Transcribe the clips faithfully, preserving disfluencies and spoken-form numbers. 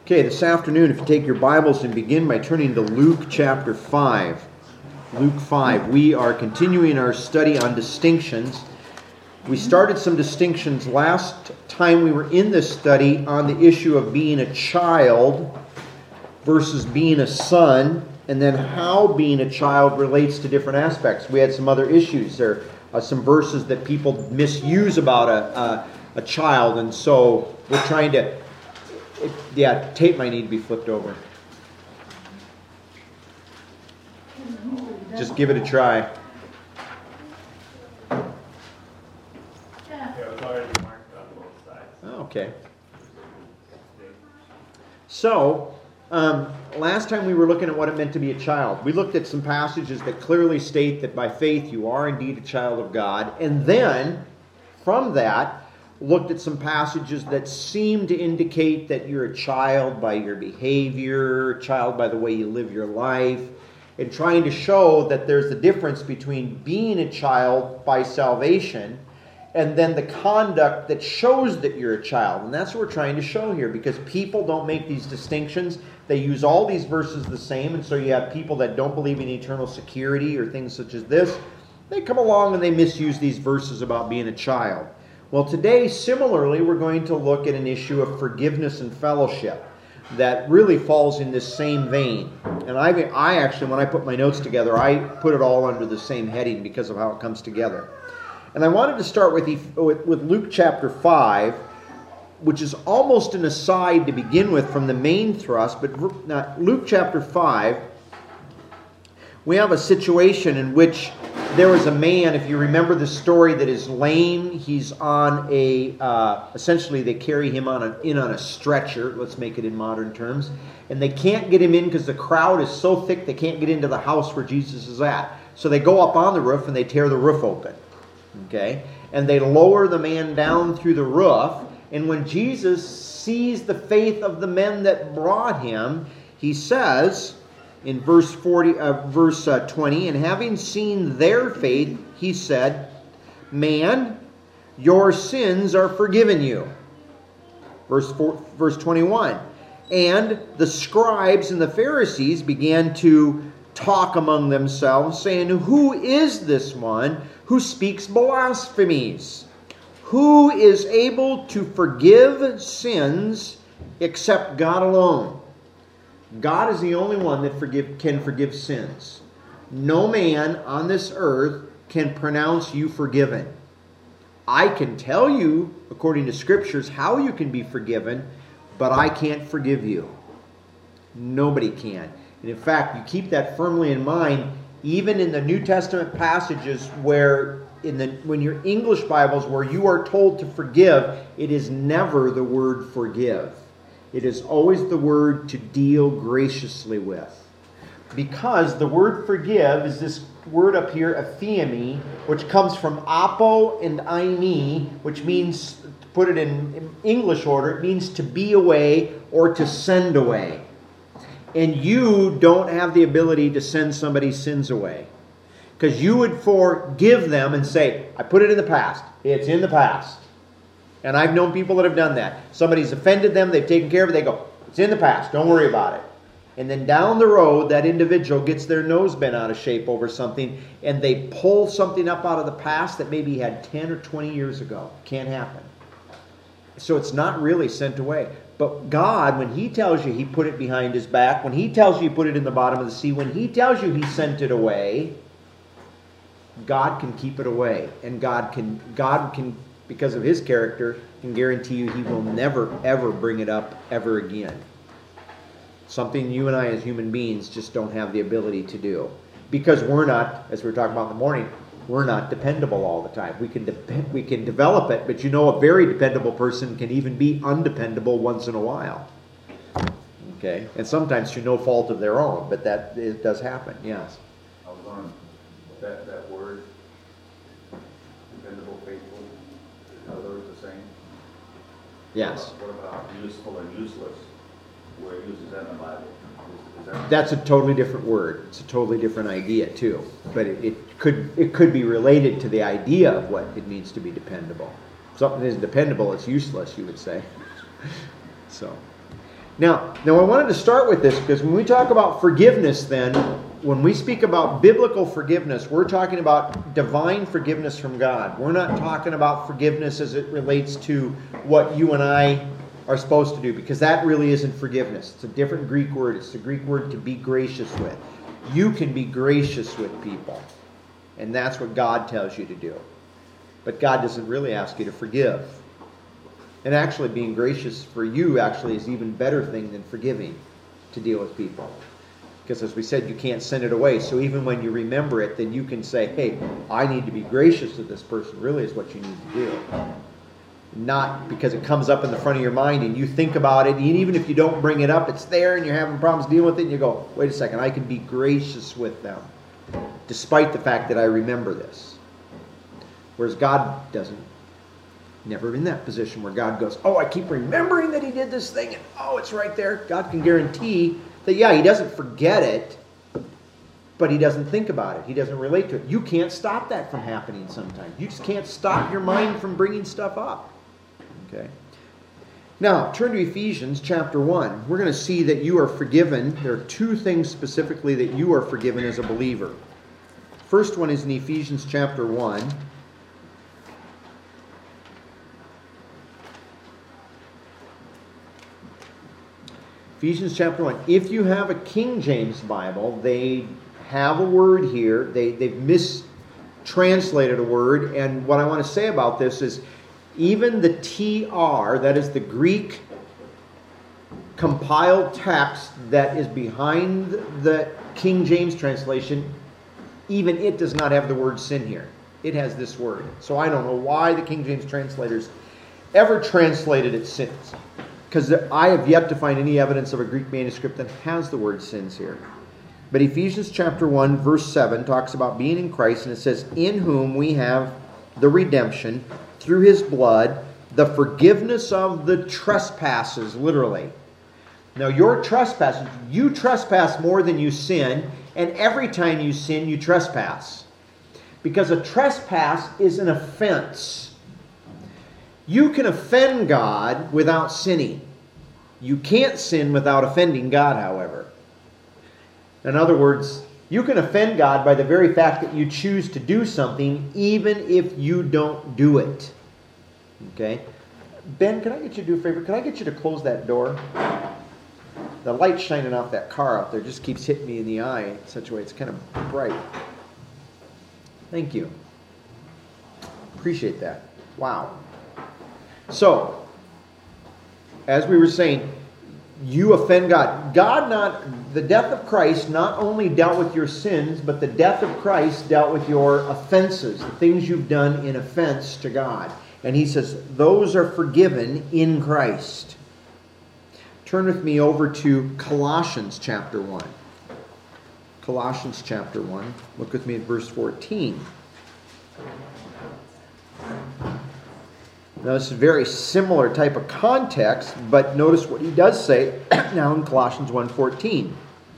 Okay, this afternoon, if you take your Bibles and begin by turning to Luke chapter five. Luke five. We are continuing our study on distinctions. We started some distinctions last time we were in this study on the issue of being a child versus being a son, and then how being a child relates to different aspects. We had some other issues. There are some verses that people misuse about a, a, a child, and so we're trying to... It, yeah, tape might need to be flipped over. Just give it a try. Yeah, it was already marked on both sides. Oh, okay. So, um, last time we were looking at what it meant to be a child. We looked at some passages that clearly state that by faith you are indeed a child of God. And then, from that, looked at some passages that seem to indicate that you're a child by your behavior, a child by the way you live your life, and trying to show that there's a difference between being a child by salvation and then the conduct that shows that you're a child. And that's what we're trying to show here, because people don't make these distinctions. They use all these verses the same, and so you have people that don't believe in eternal security or things such as this. They come along and they misuse these verses about being a child. Well, today, similarly, we're going to look at an issue of forgiveness and fellowship that really falls in this same vein. And I, I actually, when I put my notes together, I put it all under the same heading because of how it comes together. And I wanted to start with, with, with Luke chapter five, which is almost an aside to begin with from the main thrust. But now, Luke chapter five, we have a situation in which there was a man, if you remember the story, that is lame. He's on a, uh, essentially they carry him on a, in on a stretcher, let's make it in modern terms. And they can't get him in because the crowd is so thick they can't get into the house where Jesus is at. So they go up on the roof and they tear the roof open. Okay? And they lower the man down through the roof. And when Jesus sees the faith of the men that brought him, he says... in verse forty, uh, verse uh, twenty, and having seen their faith, he said, "Man, your sins are forgiven you." Verse four, verse twenty-one, and the scribes and the Pharisees began to talk among themselves, saying, "Who is this one who speaks blasphemies? Who is able to forgive sins except God alone?" God is the only one that forgive, can forgive sins. No man on this earth can pronounce you forgiven. I can tell you, according to Scriptures, how you can be forgiven, but I can't forgive you. Nobody can. And in fact, you keep that firmly in mind, even in the New Testament passages where, in the when your English Bibles, where you are told to forgive, it is never the word forgive. It is always the word to deal graciously with. Because the word forgive is this word up here, aphiemi, which comes from apo and eimi, which means, to put it in English order, it means to be away or to send away. And you don't have the ability to send somebody's sins away. Because you would forgive them and say, "I put it in the past. It's in the past." And I've known people that have done that. Somebody's offended them, they've taken care of it, they go, "It's in the past, don't worry about it." And then down the road, that individual gets their nose bent out of shape over something, and they pull something up out of the past that maybe he had ten or twenty years ago. Can't happen. So it's not really sent away. But God, when He tells you He put it behind His back, when He tells you He put it in the bottom of the sea, when He tells you He sent it away, God can keep it away. And God can, God can, because of His character, can guarantee you He will never, ever bring it up ever again. Something you and I as human beings just don't have the ability to do. Because we're not, as we were talking about in the morning, we're not dependable all the time. We can dep- we can develop it, but you know a very dependable person can even be undependable once in a while. Okay? And sometimes through no fault of their own, but that it does happen, yes. I was on that, that word, dependable, faithful, are those the same? Yes. What about, what about useful and useless? Where it uses that in the Bible? Is, is that That's a totally different word. It's a totally different idea too. But it, it could it could be related to the idea of what it means to be dependable. If something isn't dependable, it's useless, you would say. So Now, now I wanted to start with this because when we talk about forgiveness then, when we speak about biblical forgiveness, we're talking about divine forgiveness from God. We're not talking about forgiveness as it relates to what you and I are supposed to do, because that really isn't forgiveness. It's a different Greek word. It's the Greek word to be gracious with. You can be gracious with people, and that's what God tells you to do. But God doesn't really ask you to forgive. And actually being gracious for you actually is an even better thing than forgiving to deal with people. Because as we said, you can't send it away. So even when you remember it, then you can say, hey, I need to be gracious to this person, really is what you need to do. Not because it comes up in the front of your mind and you think about it, and even if you don't bring it up, it's there and you're having problems dealing with it, and you go, wait a second, I can be gracious with them, despite the fact that I remember this. Whereas God doesn't. Never in that position where God goes, oh, I keep remembering that he did this thing, and oh, it's right there. God can guarantee that, yeah, he doesn't forget it, but he doesn't think about it. He doesn't relate to it. You can't stop that from happening sometimes. You just can't stop your mind from bringing stuff up. Okay? Now, turn to Ephesians chapter one. We're going to see that you are forgiven. There are two things specifically that you are forgiven as a believer. First one is in Ephesians chapter one. Ephesians chapter one. If you have a King James Bible, they have a word here. They, they've mistranslated a word. And what I want to say about this is even the T R, that is the Greek compiled text that is behind the King James translation, even it does not have the word sin here. It has this word. So I don't know why the King James translators ever translated it sins. Because I have yet to find any evidence of a Greek manuscript that has the word sins here. But Ephesians chapter one, verse seven talks about being in Christ, and it says, in whom we have the redemption through his blood, the forgiveness of the trespasses, literally. Now, your trespasses, you trespass more than you sin, and every time you sin, you trespass. Because a trespass is an offense. You can offend God without sinning. You can't sin without offending God, however. In other words, you can offend God by the very fact that you choose to do something, even if you don't do it. Okay? Ben, can I get you to do a favor? Can I get you to close that door? The light shining off that car out there just keeps hitting me in the eye in such a way it's kind of bright. Thank you. Appreciate that. Wow. So, as we were saying, you offend God. God not, the death of Christ not only dealt with your sins, but the death of Christ dealt with your offenses, the things you've done in offense to God. And he says, those are forgiven in Christ. Turn with me over to Colossians chapter one. Colossians chapter one. Look with me at verse fourteen. Now, this is a very similar type of context, but notice what he does say now in Colossians one fourteen.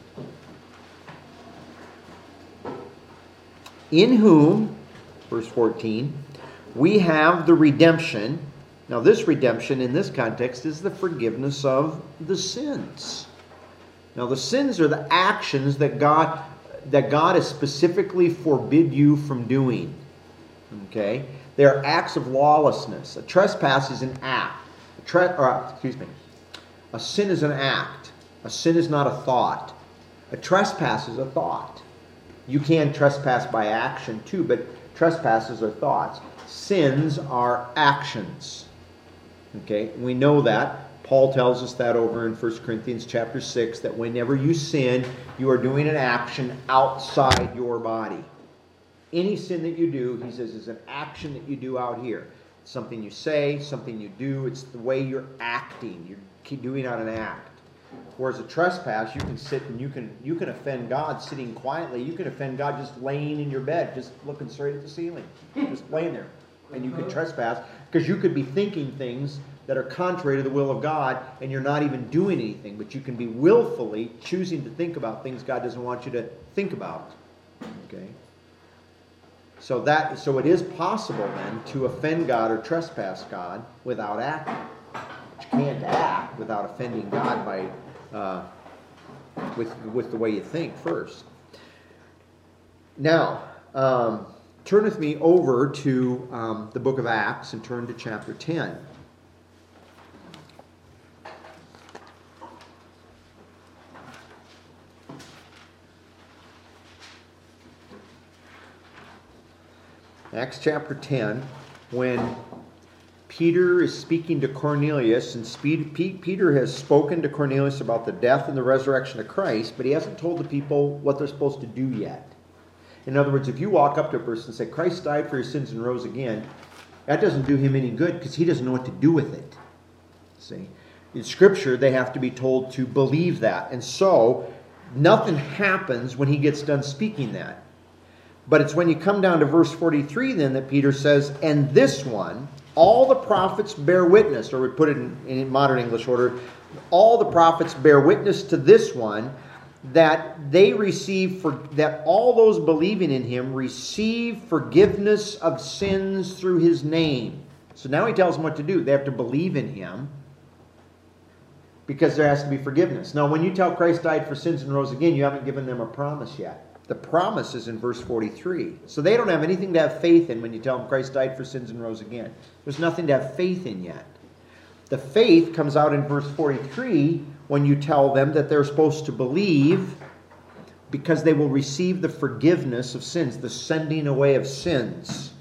In whom, verse fourteen, we have the redemption. Now, this redemption in this context is the forgiveness of the sins. Now, the sins are the actions that God, that God has specifically forbid you from doing. Okay? They are acts of lawlessness. A trespass is an act. A tre- or, excuse me. A sin is an act. A sin is not a thought. A trespass is a thought. You can trespass by action too, but trespasses are thoughts. Sins are actions. Okay, we know that. Paul tells us that over in First Corinthians chapter six, that whenever you sin, you are doing an action outside your body. Any sin that you do, he says, is an action that you do out here. It's something you say, something you do. It's the way you're acting. You're keep doing out an act. Whereas a trespass, you can sit and you can you can offend God sitting quietly. You can offend God just laying in your bed, just looking straight at the ceiling, just laying there. And you could trespass because you could be thinking things that are contrary to the will of God, and you're not even doing anything. But you can be willfully choosing to think about things God doesn't want you to think about. Okay. So that so it is possible then to offend God or trespass God without acting. But you can't act without offending God by uh, with with the way you think first. Now, um, turn with me over to um, the book of Acts and turn to chapter ten. Acts chapter ten, when Peter is speaking to Cornelius, and Peter has spoken to Cornelius about the death and the resurrection of Christ, but he hasn't told the people what they're supposed to do yet. In other words, if you walk up to a person and say, Christ died for your sins and rose again, that doesn't do him any good because he doesn't know what to do with it. See? In Scripture, they have to be told to believe that. And so, nothing happens when he gets done speaking that. But it's when you come down to verse forty-three then that Peter says, and this one, all the prophets bear witness, or we put it in, in modern English order, all the prophets bear witness to this one, that they receive, for that all those believing in him receive forgiveness of sins through his name. So now he tells them what to do. They have to believe in him because there has to be forgiveness. Now when you tell Christ died for sins and rose again, you haven't given them a promise yet. The promise is in verse forty-three. So they don't have anything to have faith in when you tell them Christ died for sins and rose again. There's nothing to have faith in yet. The faith comes out in verse forty-three when you tell them that they're supposed to believe because they will receive the forgiveness of sins, the sending away of sins.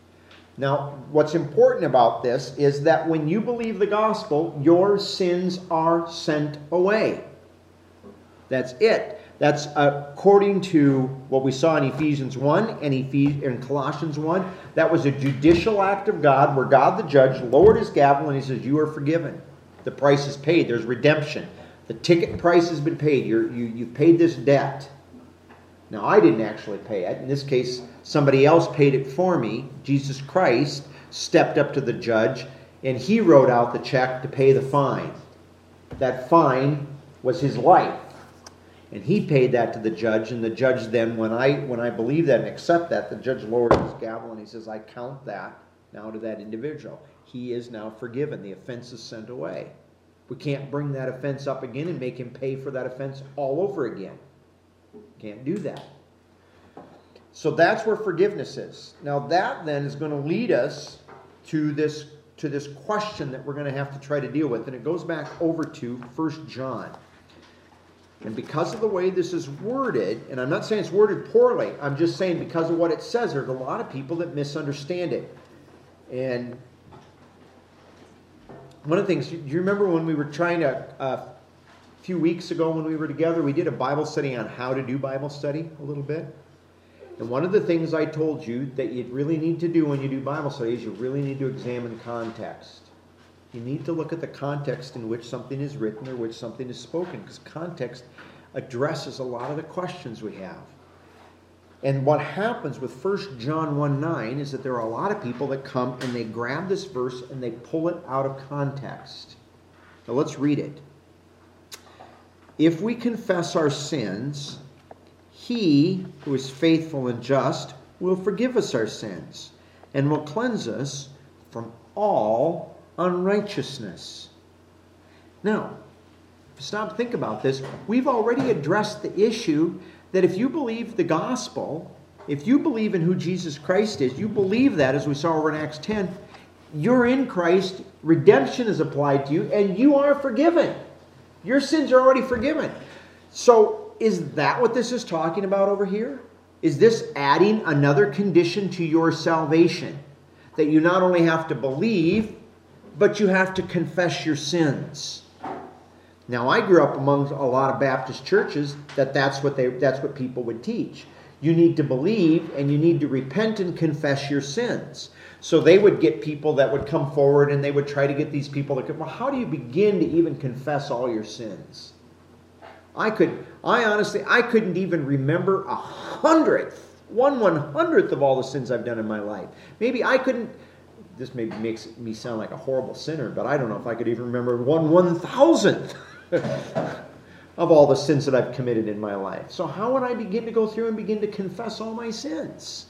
Now, what's important about this is that when you believe the gospel, your sins are sent away. That's it. That's according to what we saw in Ephesians one and in Colossians one. That was a judicial act of God where God the judge lowered his gavel and he says, you are forgiven. The price is paid. There's redemption. The ticket price has been paid. You're, you, you've paid this debt. Now, I didn't actually pay it. In this case, somebody else paid it for me. Jesus Christ stepped up to the judge and he wrote out the check to pay the fine. That fine was his life. And he paid that to the judge, and the judge then, when I when I believe that and accept that, the judge lowered his gavel and he says, I count that now to that individual. He is now forgiven. The offense is sent away. We can't bring that offense up again and make him pay for that offense all over again. Can't do that. So that's where forgiveness is. Now that then is going to lead us to this, to this question that we're going to have to try to deal with. And it goes back over to First John. And because of the way this is worded, and I'm not saying it's worded poorly, I'm just saying because of what it says, there's a lot of people that misunderstand it. And one of the things, do you remember when we were trying to, uh, a few weeks ago when we were together, we did a Bible study on how to do Bible study a little bit? And one of the things I told you that you really need to do when you do Bible study is you really need to examine context. You need to look at the context in which something is written or which something is spoken, because context addresses a lot of the questions we have. And what happens with First John one nine is that there are a lot of people that come and they grab this verse and they pull it out of context. Now let's read it. If we confess our sins, he who is faithful and just will forgive us our sins and will cleanse us from all unrighteousness. Now, stop and think about this. We've already addressed the issue that if you believe the gospel, if you believe in who Jesus Christ is, you believe that, as we saw over in Acts ten, you're in Christ, redemption is applied to you, and you are forgiven. Your sins are already forgiven. So, is that what this is talking about over here? Is this adding another condition to your salvation? That you not only have to believe, but you have to confess your sins. Now, I grew up among a lot of Baptist churches that that's what they that's what people would teach. You need to believe and you need to repent and confess your sins. So they would get people that would come forward and they would try to get these people to come, well, how do you begin to even confess all your sins? I could, I honestly, I couldn't even remember a hundredth, one one hundredth of all the sins I've done in my life. Maybe I couldn't. This maybe makes me sound like a horrible sinner, but I don't know if I could even remember one one thousandth of all the sins that I've committed in my life. So how would I begin to go through and begin to confess all my sins?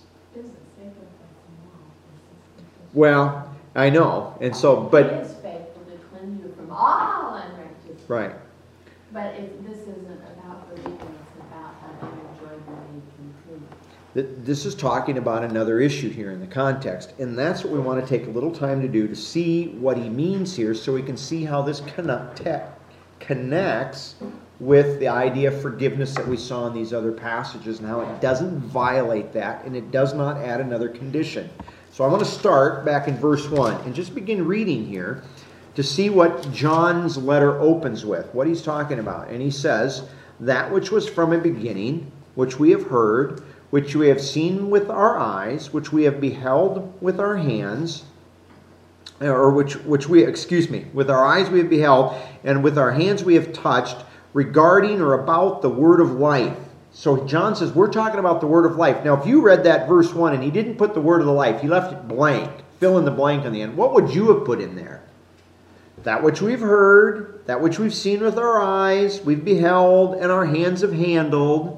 Well, I know, and so, but He is faithful to cleanse you from all unrighteousness. Right. But if this isn't about believing, it's about how you enjoy believing too. This is talking about another issue here in the context, and that's what we want to take a little time to do, to see what he means here so we can see how this connect, connects with the idea of forgiveness that we saw in these other passages, and how it doesn't violate that and it does not add another condition. So I want to start back in verse one and just begin reading here to see what John's letter opens with, what he's talking about. And he says, "That which was from a beginning, which we have heard, which we have seen with our eyes, which we have beheld with our hands," or which which we, excuse me, with our eyes we have beheld, and with our hands we have touched, regarding or about the word of life. So John says, we're talking about the word of life. Now, if you read that verse one and he didn't put the word of the life, he left it blank, fill in the blank on the end, what would you have put in there? That which we've heard, that which we've seen with our eyes, we've beheld, and our hands have handled,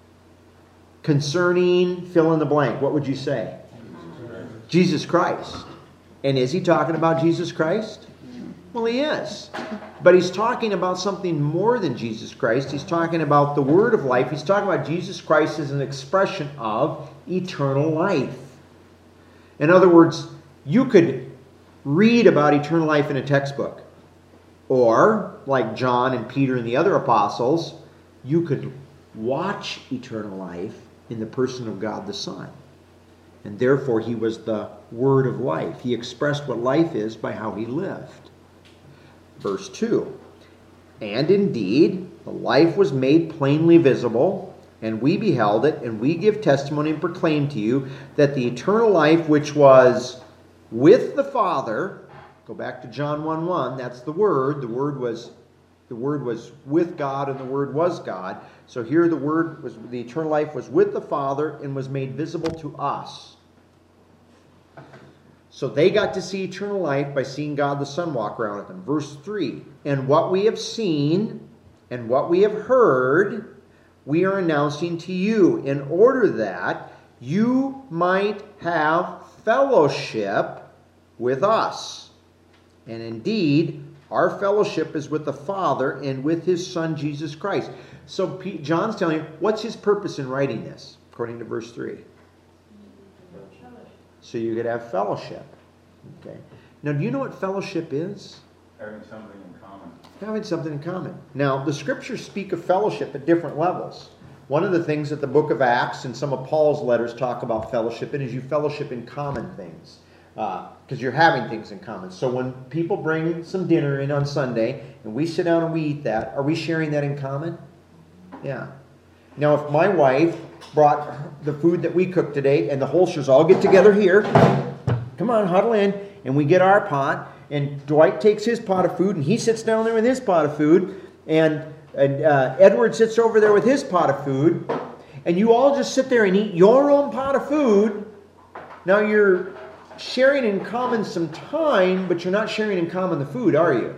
concerning, fill in the blank. What would you say? Jesus Christ. And is he talking about Jesus Christ? Well, he is. But he's talking about something more than Jesus Christ. He's talking about the word of life. He's talking about Jesus Christ as an expression of eternal life. In other words, you could read about eternal life in a textbook. Or, like John and Peter and the other apostles, you could watch eternal life in the person of God the Son. And therefore he was the word of life. He expressed what life is by how he lived. Verse two, "And indeed, the life was made plainly visible, and we beheld it, and we give testimony and proclaim to you that the eternal life which was with the Father," go back to John one one, that's the Word. The Word was the Word was with God, and the Word was God. So here the Word was, the eternal life was with the Father and was made visible to us. So they got to see eternal life by seeing God the Son walk around with them. Verse three, "And what we have seen and what we have heard, we are announcing to you, in order that you might have fellowship with us. And indeed, our fellowship is with the Father and with his Son, Jesus Christ." So P- John's telling you, what's his purpose in writing this, according to verse three? So you could have fellowship. Okay. Now, do you know what fellowship is? Having something in common. Having something in common. Now, the Scriptures speak of fellowship at different levels. One of the things that the book of Acts and some of Paul's letters talk about fellowship in is you fellowship in common things. Because uh, you're having things in common. So when people bring some dinner in on Sunday and we sit down and we eat that, are we sharing that in common? Yeah. Now, if my wife brought the food that we cooked today and the Holsters all get together here, come on, huddle in, and we get our pot, and Dwight takes his pot of food and he sits down there with his pot of food, and, and uh, Edward sits over there with his pot of food, and you all just sit there and eat your own pot of food. Now you're sharing in common some time, but you're not sharing in common the food, are you?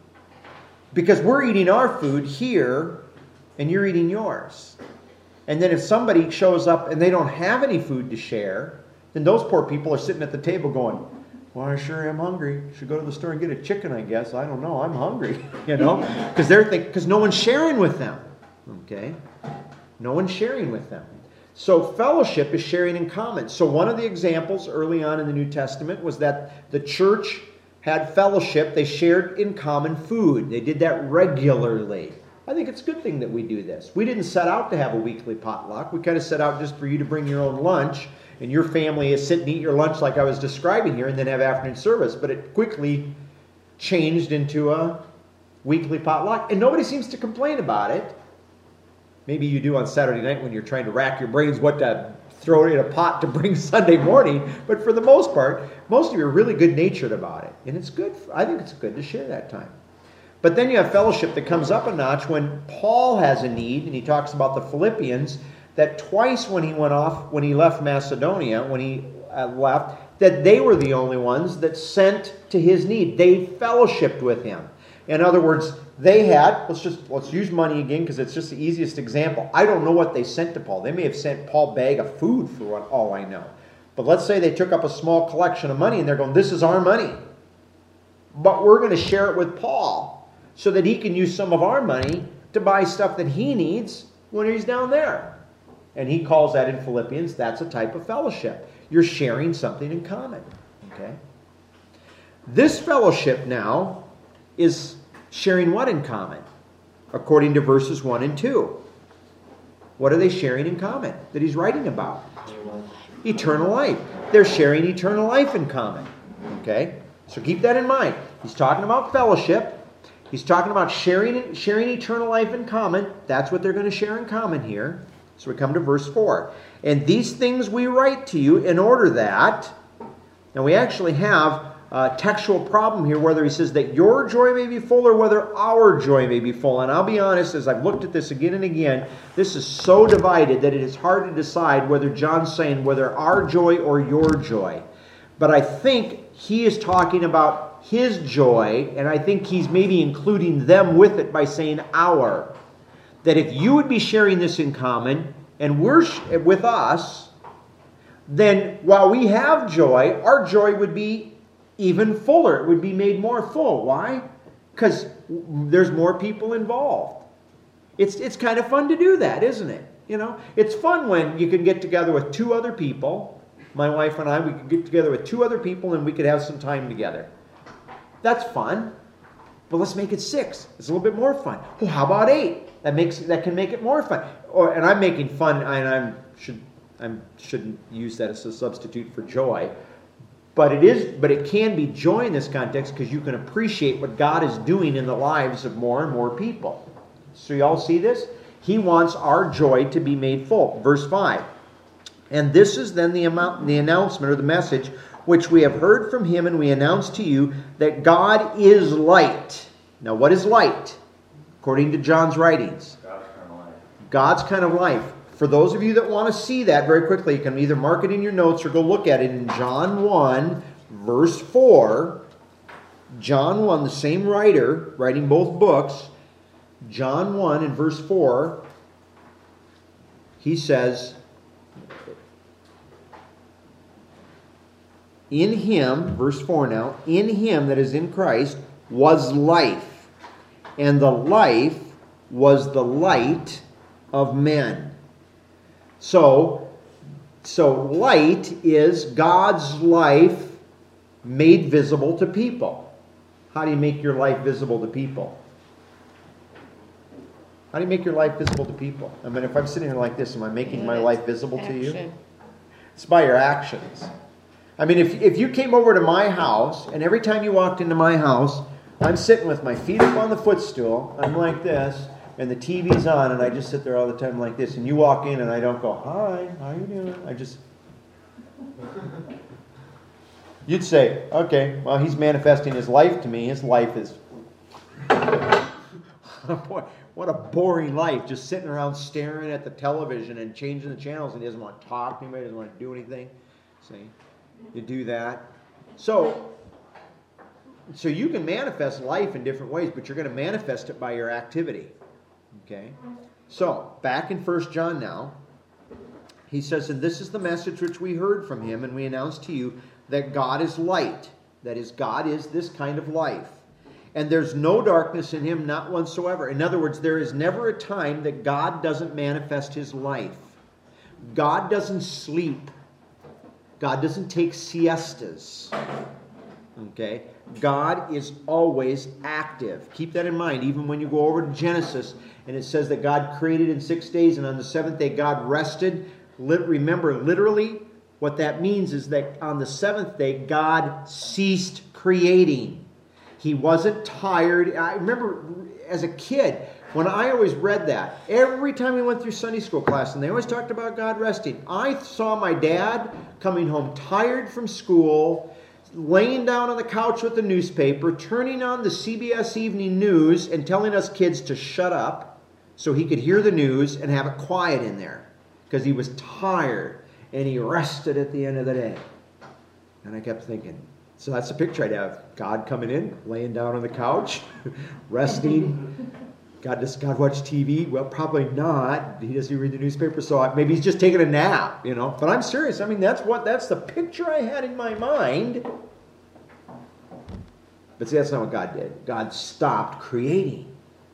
Because we're eating our food here, and you're eating yours. And then if somebody shows up and they don't have any food to share, then those poor people are sitting at the table going, "Well, I sure am hungry. Should go to the store and get a chicken, I guess. I don't know. I'm hungry." You know? Because they're think because no one's sharing with them. Okay? No one's sharing with them. So fellowship is sharing in common. So one of the examples early on in the New Testament was that the church had fellowship. They shared in common food. They did that regularly. I think it's a good thing that we do this. We didn't set out to have a weekly potluck. We kind of set out just for you to bring your own lunch, and your family is sit and eat your lunch like I was describing here, and then have afternoon service. But it quickly changed into a weekly potluck, and nobody seems to complain about it. Maybe you do on Saturday night when you're trying to rack your brains what to throw in a pot to bring Sunday morning. But for the most part, most of you are really good-natured about it. And it's good. I think it's good to share that time. But then you have fellowship that comes up a notch when Paul has a need, and he talks about the Philippians, that twice when he went off, when he left Macedonia, when he uh, left, that they were the only ones that sent to his need. They fellowshipped with him. In other words, they had, let's just, let's use money again because it's just the easiest example. I don't know what they sent to Paul. They may have sent Paul a bag of food for what, all I know. But let's say they took up a small collection of money and they're going, "This is our money." but we're going to share it with Paul so that he can use some of our money to buy stuff that he needs when he's down there. And he calls that in Philippians, that's a type of fellowship. You're sharing something in common. Okay? This fellowship now is sharing what in common? According to verses one and two. What are they sharing in common that he's writing about? Eternal life. They're sharing eternal life in common. Okay? So keep that in mind. He's talking about fellowship. He's talking about sharing, sharing eternal life in common. That's what they're going to share in common here. So we come to verse four. And these things we write to you in order that... Now we actually have a textual problem here, whether he says that your joy may be full or whether our joy may be full. And I'll be honest, as I've looked at this again and again, this is so divided that it is hard to decide whether John's saying whether our joy or your joy. But I think he is talking about his joy, and I think he's maybe including them with it by saying our. That if you would be sharing this in common, and we're sh- with us, then while we have joy, our joy would be even fuller. It would be made more full. Why? Because there's more people involved. It's it's kind of fun to do that, isn't it? You know, it's fun when you can get together with two other people. My wife and I, we could get together with two other people and we could have some time together. That's fun. But let's make it six. It's a little bit more fun. Well, how about eight? That makes that can make it more fun. Or and I'm making fun, and I should I shouldn't use that as a substitute for joy. But it is, but it can be joy in this context because you can appreciate what God is doing in the lives of more and more people. So you all see this? He wants our joy to be made full. Verse five. And this is then the amount, the announcement or the message which we have heard from him, and we announce to you that God is light. Now, what is light? According to John's writings, God's kind of life. God's kind of life. For those of you that want to see that very quickly, you can either mark it in your notes or go look at it in John one, verse four. John one, the same writer, writing both books. John one and verse four, he says, in him, verse four now, in him, that is in Christ, was life, and the life was the light of men. So, so light is God's life made visible to people. How do you make your life visible to people? How do you make your life visible to people? I mean, if I'm sitting here like this, am I making my life visible to you? It's by your actions. I mean, if if you came over to my house, and every time you walked into my house, I'm sitting with my feet up on the footstool, I'm like this, and the T V's on, and I just sit there all the time like this, and you walk in, and I don't go, hi, how you doing? I just... You'd say, okay, well, he's manifesting his life to me. His life is... Boy, what a boring life, just sitting around staring at the television and changing the channels, and he doesn't want to talk to anybody, doesn't want to do anything. See? You do that. So... So you can manifest life in different ways, but you're going to manifest it by your activity. Okay? So, back in First John now, he says, and this is the message which we heard from him, and we announce to you that God is light. That is, God is this kind of life. And there's no darkness in him, not whatsoever. In other words, there is never a time that God doesn't manifest his life. God doesn't sleep. God doesn't take siestas. Okay? God is always active. Keep that in mind. Even when you go over to Genesis and it says that God created in six days and on the seventh day God rested. Remember, literally, what that means is that on the seventh day God ceased creating. He wasn't tired. I remember as a kid, when I always read that, every time we went through Sunday school class and they always talked about God resting, I saw my dad coming home tired from school, laying down on the couch with the newspaper, turning on the C B S Evening News and telling us kids to shut up so he could hear the news and have it quiet in there because he was tired and he rested at the end of the day. And I kept thinking, so that's the picture I'd have. God coming in, laying down on the couch, resting. God, does God watch T V? Well, probably not. He doesn't read the newspaper, so maybe he's just taking a nap, you know. But I'm serious. I mean, that's what that's the picture I had in my mind But see, that's not what God did. God stopped creating.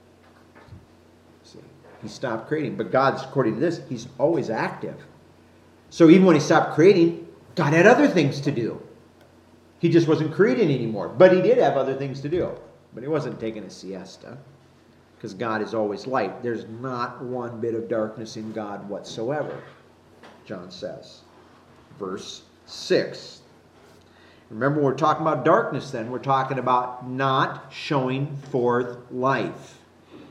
See, he stopped creating. But God's, according to this, he's always active. So even when he stopped creating, God had other things to do. He just wasn't creating anymore. But he did have other things to do. But he wasn't taking a siesta. Because God is always light. There's not one bit of darkness in God whatsoever, John says. Verse six. Remember, we're talking about darkness then. We're talking about not showing forth life.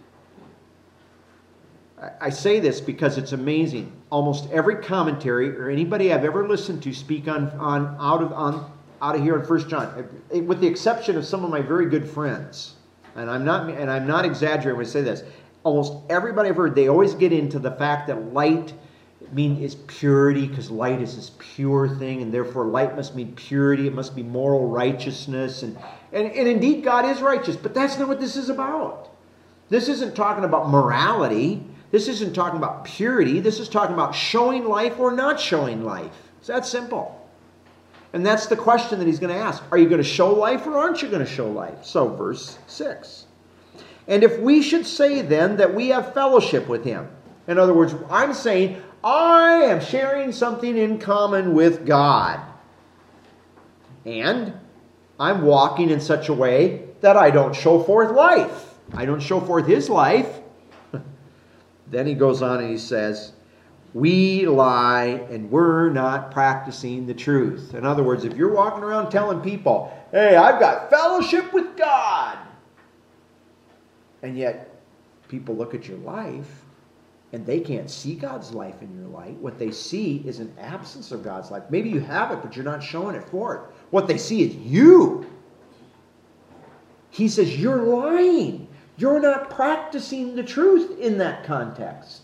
I say this because it's amazing. Almost every commentary or anybody I've ever listened to speak on, on out of on out of here in First John, with the exception of some of my very good friends, and I'm not and I'm not exaggerating when I say this. Almost everybody I've heard, they always get into the fact that light mean is purity, because light is this pure thing, and therefore light must mean purity. It must be moral righteousness, and and, and indeed God is righteous, but that's not what this is about. This isn't talking about morality. This isn't talking about purity. This is talking about showing life or not showing life. It's that simple. And that's the question that he's going to ask. Are you going to show life or aren't you going to show life? So, verse six. And if we should say then that we have fellowship with him. In other words, I'm saying I am sharing something in common with God. And I'm walking in such a way that I don't show forth life. I don't show forth his life. Then he goes on and he says, we lie and we're not practicing the truth. In other words, if you're walking around telling people, hey, I've got fellowship with God, and yet people look at your life and they can't see God's life in your light. What they see is an absence of God's life. Maybe you have it, but you're not showing it forth. What they see is you. He says, you're lying. You're not practicing the truth in that context.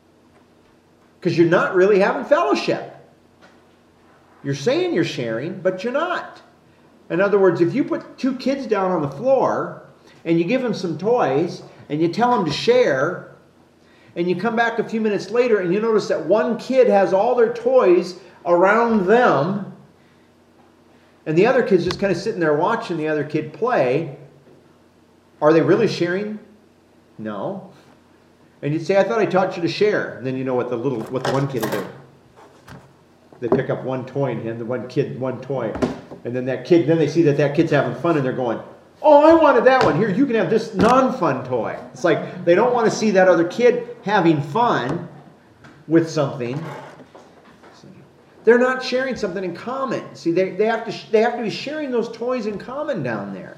Because you're not really having fellowship. You're saying you're sharing, but you're not. In other words, if you put two kids down on the floor and you give them some toys and you tell them to share, and you come back a few minutes later and you notice that one kid has all their toys around them and the other kid's just kind of sitting there watching the other kid play, are they really sharing? No. And you'd say, I thought I taught you to share. And then you know what the little, what the one kid will do. They pick up one toy and hand the one kid one toy. And then that kid, then they see that that kid's having fun and they're going, oh, I wanted that one. Here, you can have this non-fun toy. It's like they don't want to see that other kid having fun with something. They're not sharing something in common. See, they, they have to they have to be sharing those toys in common down there.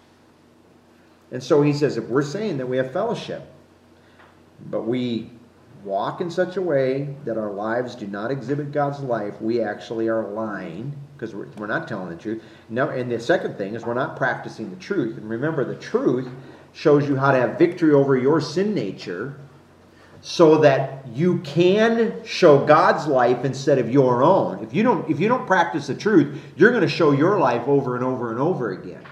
And so he says, if we're saying that we have fellowship, but we walk in such a way that our lives do not exhibit God's life, we actually are lying, because we're, we're not telling the truth. No, and the second thing is we're not practicing the truth. And remember, the truth shows you how to have victory over your sin nature so that you can show God's life instead of your own. If you don't, if you don't practice the truth, you're going to show your life over and over and over again.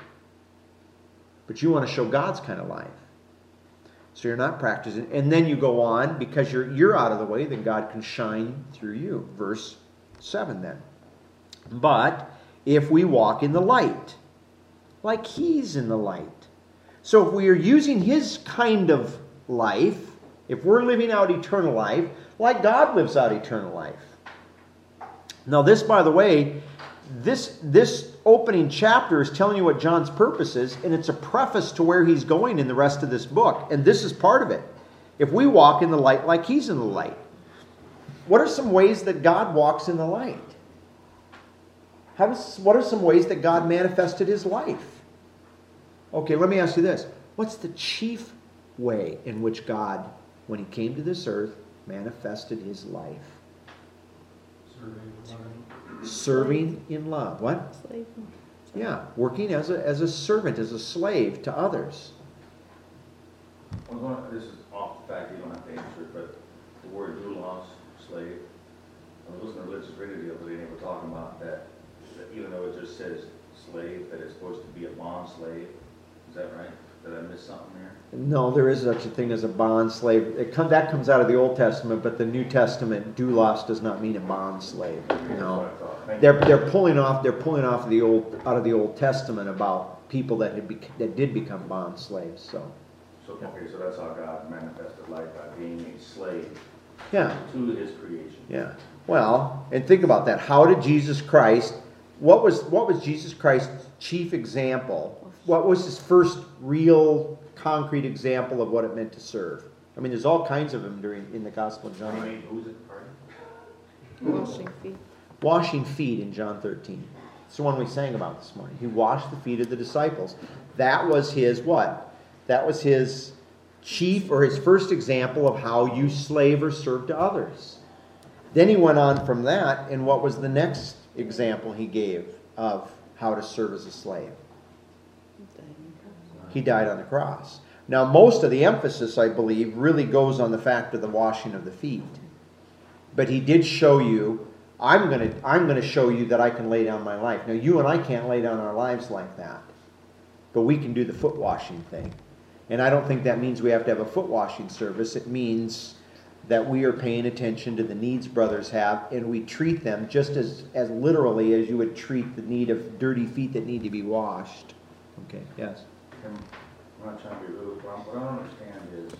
But you want to show God's kind of life. So you're not practicing. And then you go on, because you're, you're out of the way, then God can shine through you. Verse seven then. But if we walk in the light, like he's in the light. So if we are using his kind of life, if we're living out eternal life, like God lives out eternal life. Now this, by the way, this this opening chapter is telling you what John's purpose is, and it's a preface to where he's going in the rest of this book. And this is part of it. If we walk in the light like he's in the light. What are some ways that God walks in the light? How does, what are some ways that God manifested his life? Okay, let me ask you this. What's the chief way in which God, when he came to this earth, manifested his life? Serving, Serving in love. What? Slave. Yeah, working as a as a servant, as a slave to others. Well, going, this is off the fact, you don't have to answer it, but the word doulos, slave, I was listening to Religious Radio the other day, and they were talking about that, that even though it just says slave, that it's supposed to be a bond slave. Is that right? Did I miss something there? No, there is such a thing as a bond slave. It come, that comes out of the Old Testament, but the New Testament, doulos does not mean a bond slave. No, they're they're pulling off they're pulling off the old out of the Old Testament about people that had bec- that did become bond slaves. So, So, okay, so that's how God manifested life, by being a slave yeah, to his creation. yeah. Well, and think about that. How did Jesus Christ? What was what was Jesus Christ's chief example? What was his first real concrete example of what it meant to serve? I mean, there's all kinds of them during in the Gospel of He John. made who's at the party? Washing feet. Washing feet in John thirteen. It's the one we sang about this morning. He washed the feet of the disciples. That was his what? That was his chief or his first example of how you slave or serve to others. Then he went on from that, and what was the next example he gave of how to serve as a slave? He died on the cross. Now, most of the emphasis, I believe, really goes on the fact of the washing of the feet. But he did show you, I'm going to I'm going to show you that I can lay down my life. Now, you and I can't lay down our lives like that. But we can do the foot washing thing. And I don't think that means we have to have a foot washing service. It means that we are paying attention to the needs brothers have, and we treat them just as, as literally as you would treat the need of dirty feet that need to be washed. Okay, yes? And I'm not trying to be rude, but what I don't understand is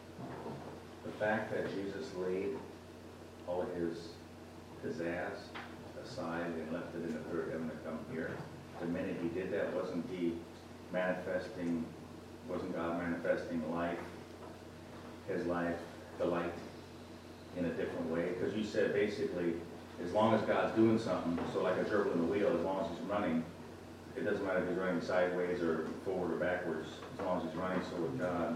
the fact that Jesus laid all of his pizzazz aside and left it in the third heaven to come here. The minute he did that, wasn't he manifesting, wasn't God manifesting life, his life, the light, in a different way? Because you said basically, as long as God's doing something, so like a gerbil in the wheel, as long as he's running, it doesn't matter if he's running sideways or forward or backwards, as long as he's running. So with God,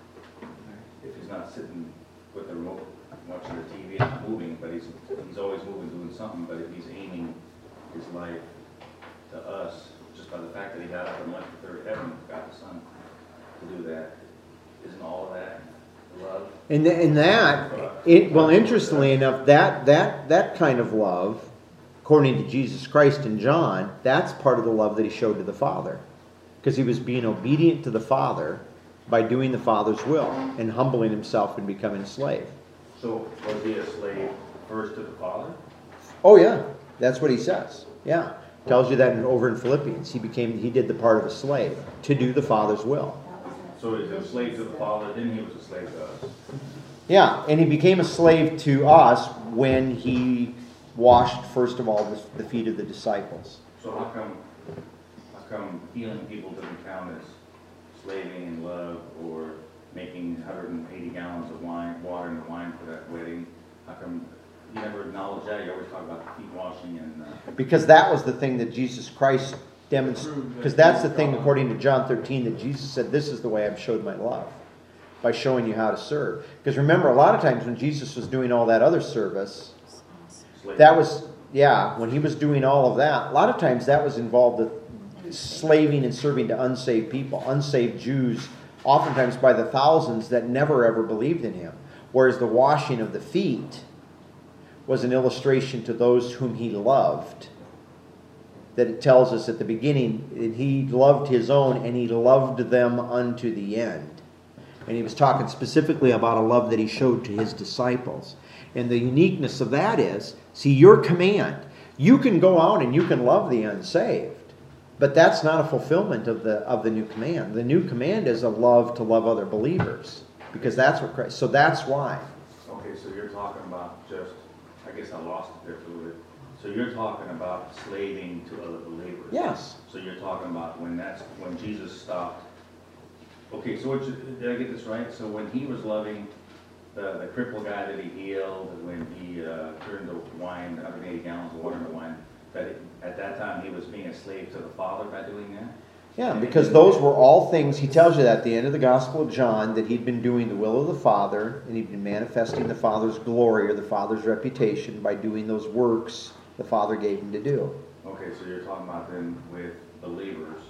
if he's not sitting with the remote watching the T V and not moving, but he's he's always moving, doing something. But if he's aiming his life to us, just by the fact that he got up and left the third heaven, got the Son to do that, isn't all of that love? And, th- and that, it, well, interestingly enough, that, that, that kind of love, according to Jesus Christ in John, that's part of the love that he showed to the Father. Because he was being obedient to the Father by doing the Father's will and humbling himself and becoming a slave. So was he a slave first to the Father? Oh yeah, that's what he says. Yeah, tells you that in, over in Philippians. He became, he did the part of a slave to do the Father's will. So he's a slave to the Father, then he was a slave to us. Yeah, and he became a slave to us when he washed, first of all, the, the feet of the disciples. So how come, how come healing people doesn't count as slaving in love, or making one hundred eighty gallons of wine, water and wine for that wedding? How come you never acknowledge that? You always talk about feet washing and... Uh, Because that was the thing that Jesus Christ demonstrated. Because that's the thing, according to John thirteen, that Jesus said, this is the way I've showed my love. By showing you how to serve. Because remember, a lot of times when Jesus was doing all that other service, slave. that was, yeah, when he was doing all of that, a lot of times that was involved with slaving and serving to unsaved people, unsaved Jews, oftentimes by the thousands that never ever believed in him. Whereas the washing of the feet was an illustration to those whom he loved. That it tells us at the beginning that he loved his own and he loved them unto the end. And he was talking specifically about a love that he showed to his disciples. And the uniqueness of that is, see, your command, you can go out and you can love the unsaved. But that's not a fulfillment of the of the new command. The new command is a love to love other believers. Because that's what Christ, so that's why. Okay, so you're talking about just, I guess I lost it there for a little bit. So you're talking about slaving to other believers. Yes. So you're talking about when that's, when Jesus stopped. Okay, so what you, did I get this right? So when he was loving the, the crippled guy that he healed, when he uh, turned the wine, one hundred eighty gallons of water into wine, that it, at that time he was being a slave to the Father by doing that? Yeah, because those were all things, he tells you that at the end of the Gospel of John, that he'd been doing the will of the Father, and he'd been manifesting the Father's glory or the Father's reputation by doing those works the Father gave him to do. Okay, so you're talking about then with believers,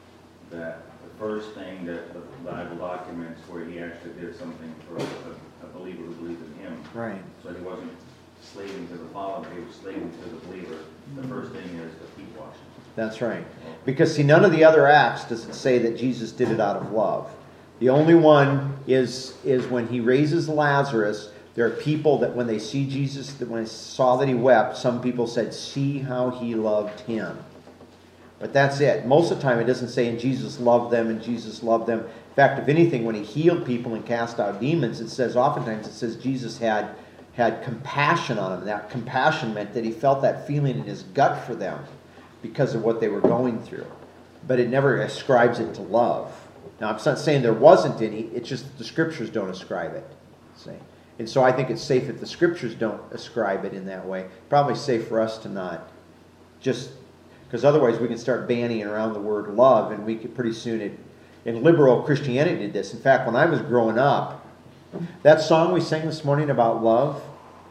that the first thing that the Bible documents where he actually did something for a, a believer who believed in him. Right. So he wasn't slaving to the Father, he was slaving to the believer. The first thing is the feet washing. That's right. Because, see, none of the other acts does it say that Jesus did it out of love. The only one is, is when he raises Lazarus. There are people that when they see Jesus, that when they saw that he wept, some people said, see how he loved him. But that's it. Most of the time it doesn't say, and Jesus loved them, and Jesus loved them. In fact, if anything, when he healed people and cast out demons, it says, oftentimes it says Jesus had, had compassion on them. That compassion meant that he felt that feeling in his gut for them because of what they were going through. But it never ascribes it to love. Now, I'm not saying there wasn't any. It's just that the Scriptures don't ascribe it. See? And so I think it's safe if the Scriptures don't ascribe it in that way. Probably safe for us to not just... Because otherwise we can start bandying around the word love, and we could pretty soon... It, and liberal Christianity did this. In fact, when I was growing up, that song we sang this morning about love,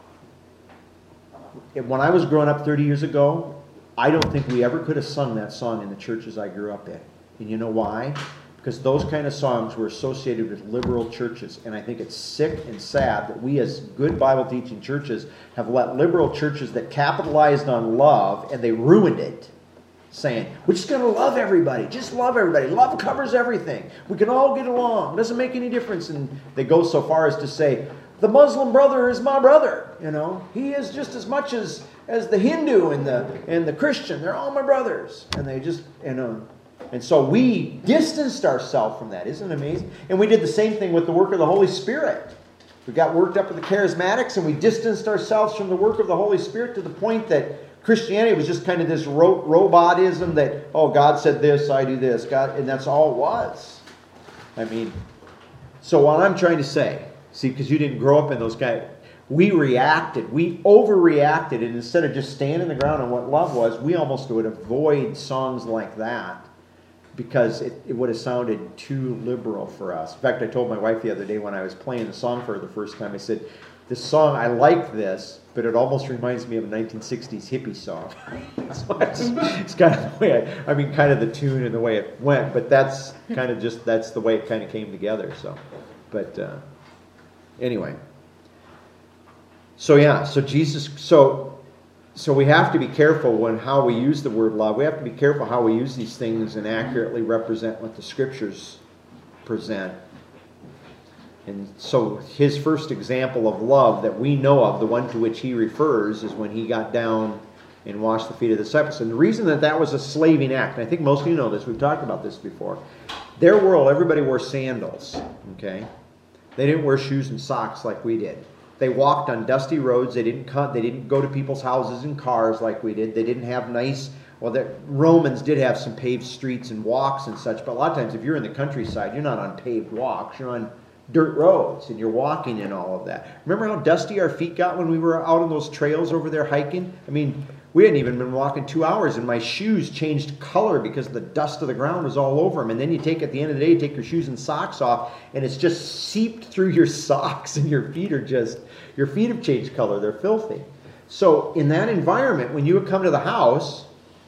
when I was growing up thirty years ago, I don't think we ever could have sung that song in the churches I grew up in. And you know why? Because those kind of songs were associated with liberal churches. And I think it's sick and sad that we as good Bible teaching churches have let liberal churches that capitalized on love, and they ruined it, saying, we're just going to love everybody. Just love everybody. Love covers everything. We can all get along. It doesn't make any difference. And they go so far as to say, the Muslim brother is my brother. You know, he is just as much as, as the Hindu and the and the Christian. They're all my brothers. And they just, you know... And so we distanced ourselves from that. Isn't it amazing? And we did the same thing with the work of the Holy Spirit. We got worked up with the charismatics, and we distanced ourselves from the work of the Holy Spirit to the point that Christianity was just kind of this ro- robotism that, oh, God said this, I do this, God, and that's all it was. I mean, so what I'm trying to say, see, because you didn't grow up in those guys, we reacted, we overreacted, and instead of just standing the ground on what love was, we almost would avoid songs like that, because it, it would have sounded too liberal for us. In fact, I told my wife the other day when I was playing the song for her the first time, I said, this song, I like this, but it almost reminds me of a nineteen sixties hippie song. So it's, it's kind of the way, I, I mean, kind of the tune and the way it went, but that's kind of just, that's the way it kind of came together. So, but uh, anyway. So yeah, so Jesus, so... So we have to be careful when how we use the word love. We have to be careful how we use these things and accurately represent what the Scriptures present. And so his first example of love that we know of, the one to which he refers, is when he got down and washed the feet of the disciples. And the reason that that was a slaving act, and I think most of you know this, we've talked about this before. Their world, everybody wore sandals, okay? They didn't wear shoes and socks like we did. They walked on dusty roads. They didn't cut. They didn't go to people's houses in cars like we did. They didn't have nice. Well, the Romans did have some paved streets and walks and such. But a lot of times, if you're in the countryside, you're not on paved walks. You're on dirt roads, and you're walking in all of that. Remember how dusty our feet got when we were out on those trails over there hiking? I mean, we hadn't even been walking two hours, and my shoes changed color because the dust of the ground was all over them. And then you take, at the end of the day, you take your shoes and socks off, and it's just seeped through your socks, and your feet are just, your feet have changed color. They're filthy. So in that environment, when you would come to the house,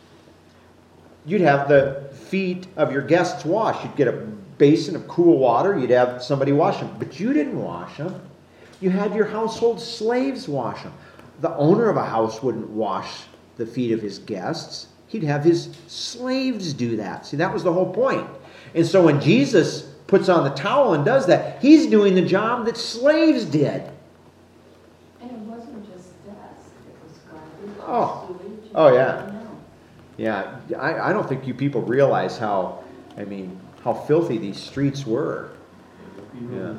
you'd have the feet of your guests washed. You'd get a basin of cool water. You'd have somebody wash them. But you didn't wash them. You had your household slaves wash them. The owner of a house wouldn't wash the feet of his guests. He'd have his slaves do that. See, that was the whole point. And so when Jesus puts on the towel and does that, he's doing the job that slaves did. And it wasn't just dust, it was garbage, Oh. sewage. and Oh, yeah. everything else. Yeah, I, I don't think you people realize how, I mean, how filthy these streets were. Yeah.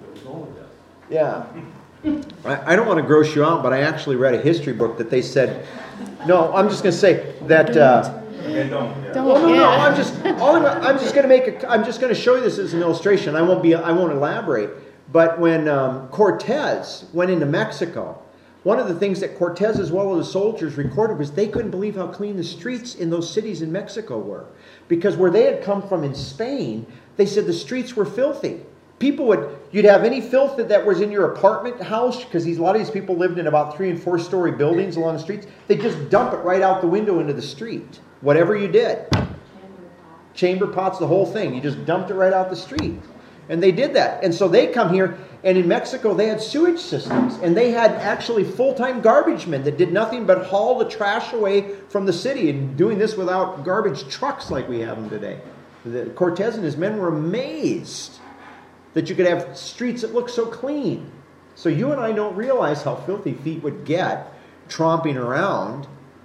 Yeah. I, I don't want to gross you out, but I actually read a history book that they said, no, I'm just going to say that, uh, Yeah, don't, yeah. Don't. well, no, no, Yeah. I'm just, all I'm, I'm just going to make a, I'm just going to show you this as an illustration. I won't be, I won't elaborate. But when um, Cortez went into Mexico, one of the things that Cortez, as well as the soldiers, recorded was they couldn't believe how clean the streets in those cities in Mexico were. Because where they had come from in Spain, they said the streets were filthy. People would, you'd have any filth that, that was in your apartment house, because these, a lot of these people lived in about three and four story buildings along the streets. They'd just dump it right out the window into the street. Whatever you did. Chamber pot. Chamber pots, the whole thing. You just dumped it right out the street. And they did that. And so they come here, and in Mexico they had sewage systems. And they had actually full-time garbage men that did nothing but haul the trash away from the city, and doing this without garbage trucks like we have them today. The Cortez and his men were amazed that you could have streets that look so clean. So you and I don't realize how filthy feet would get tromping around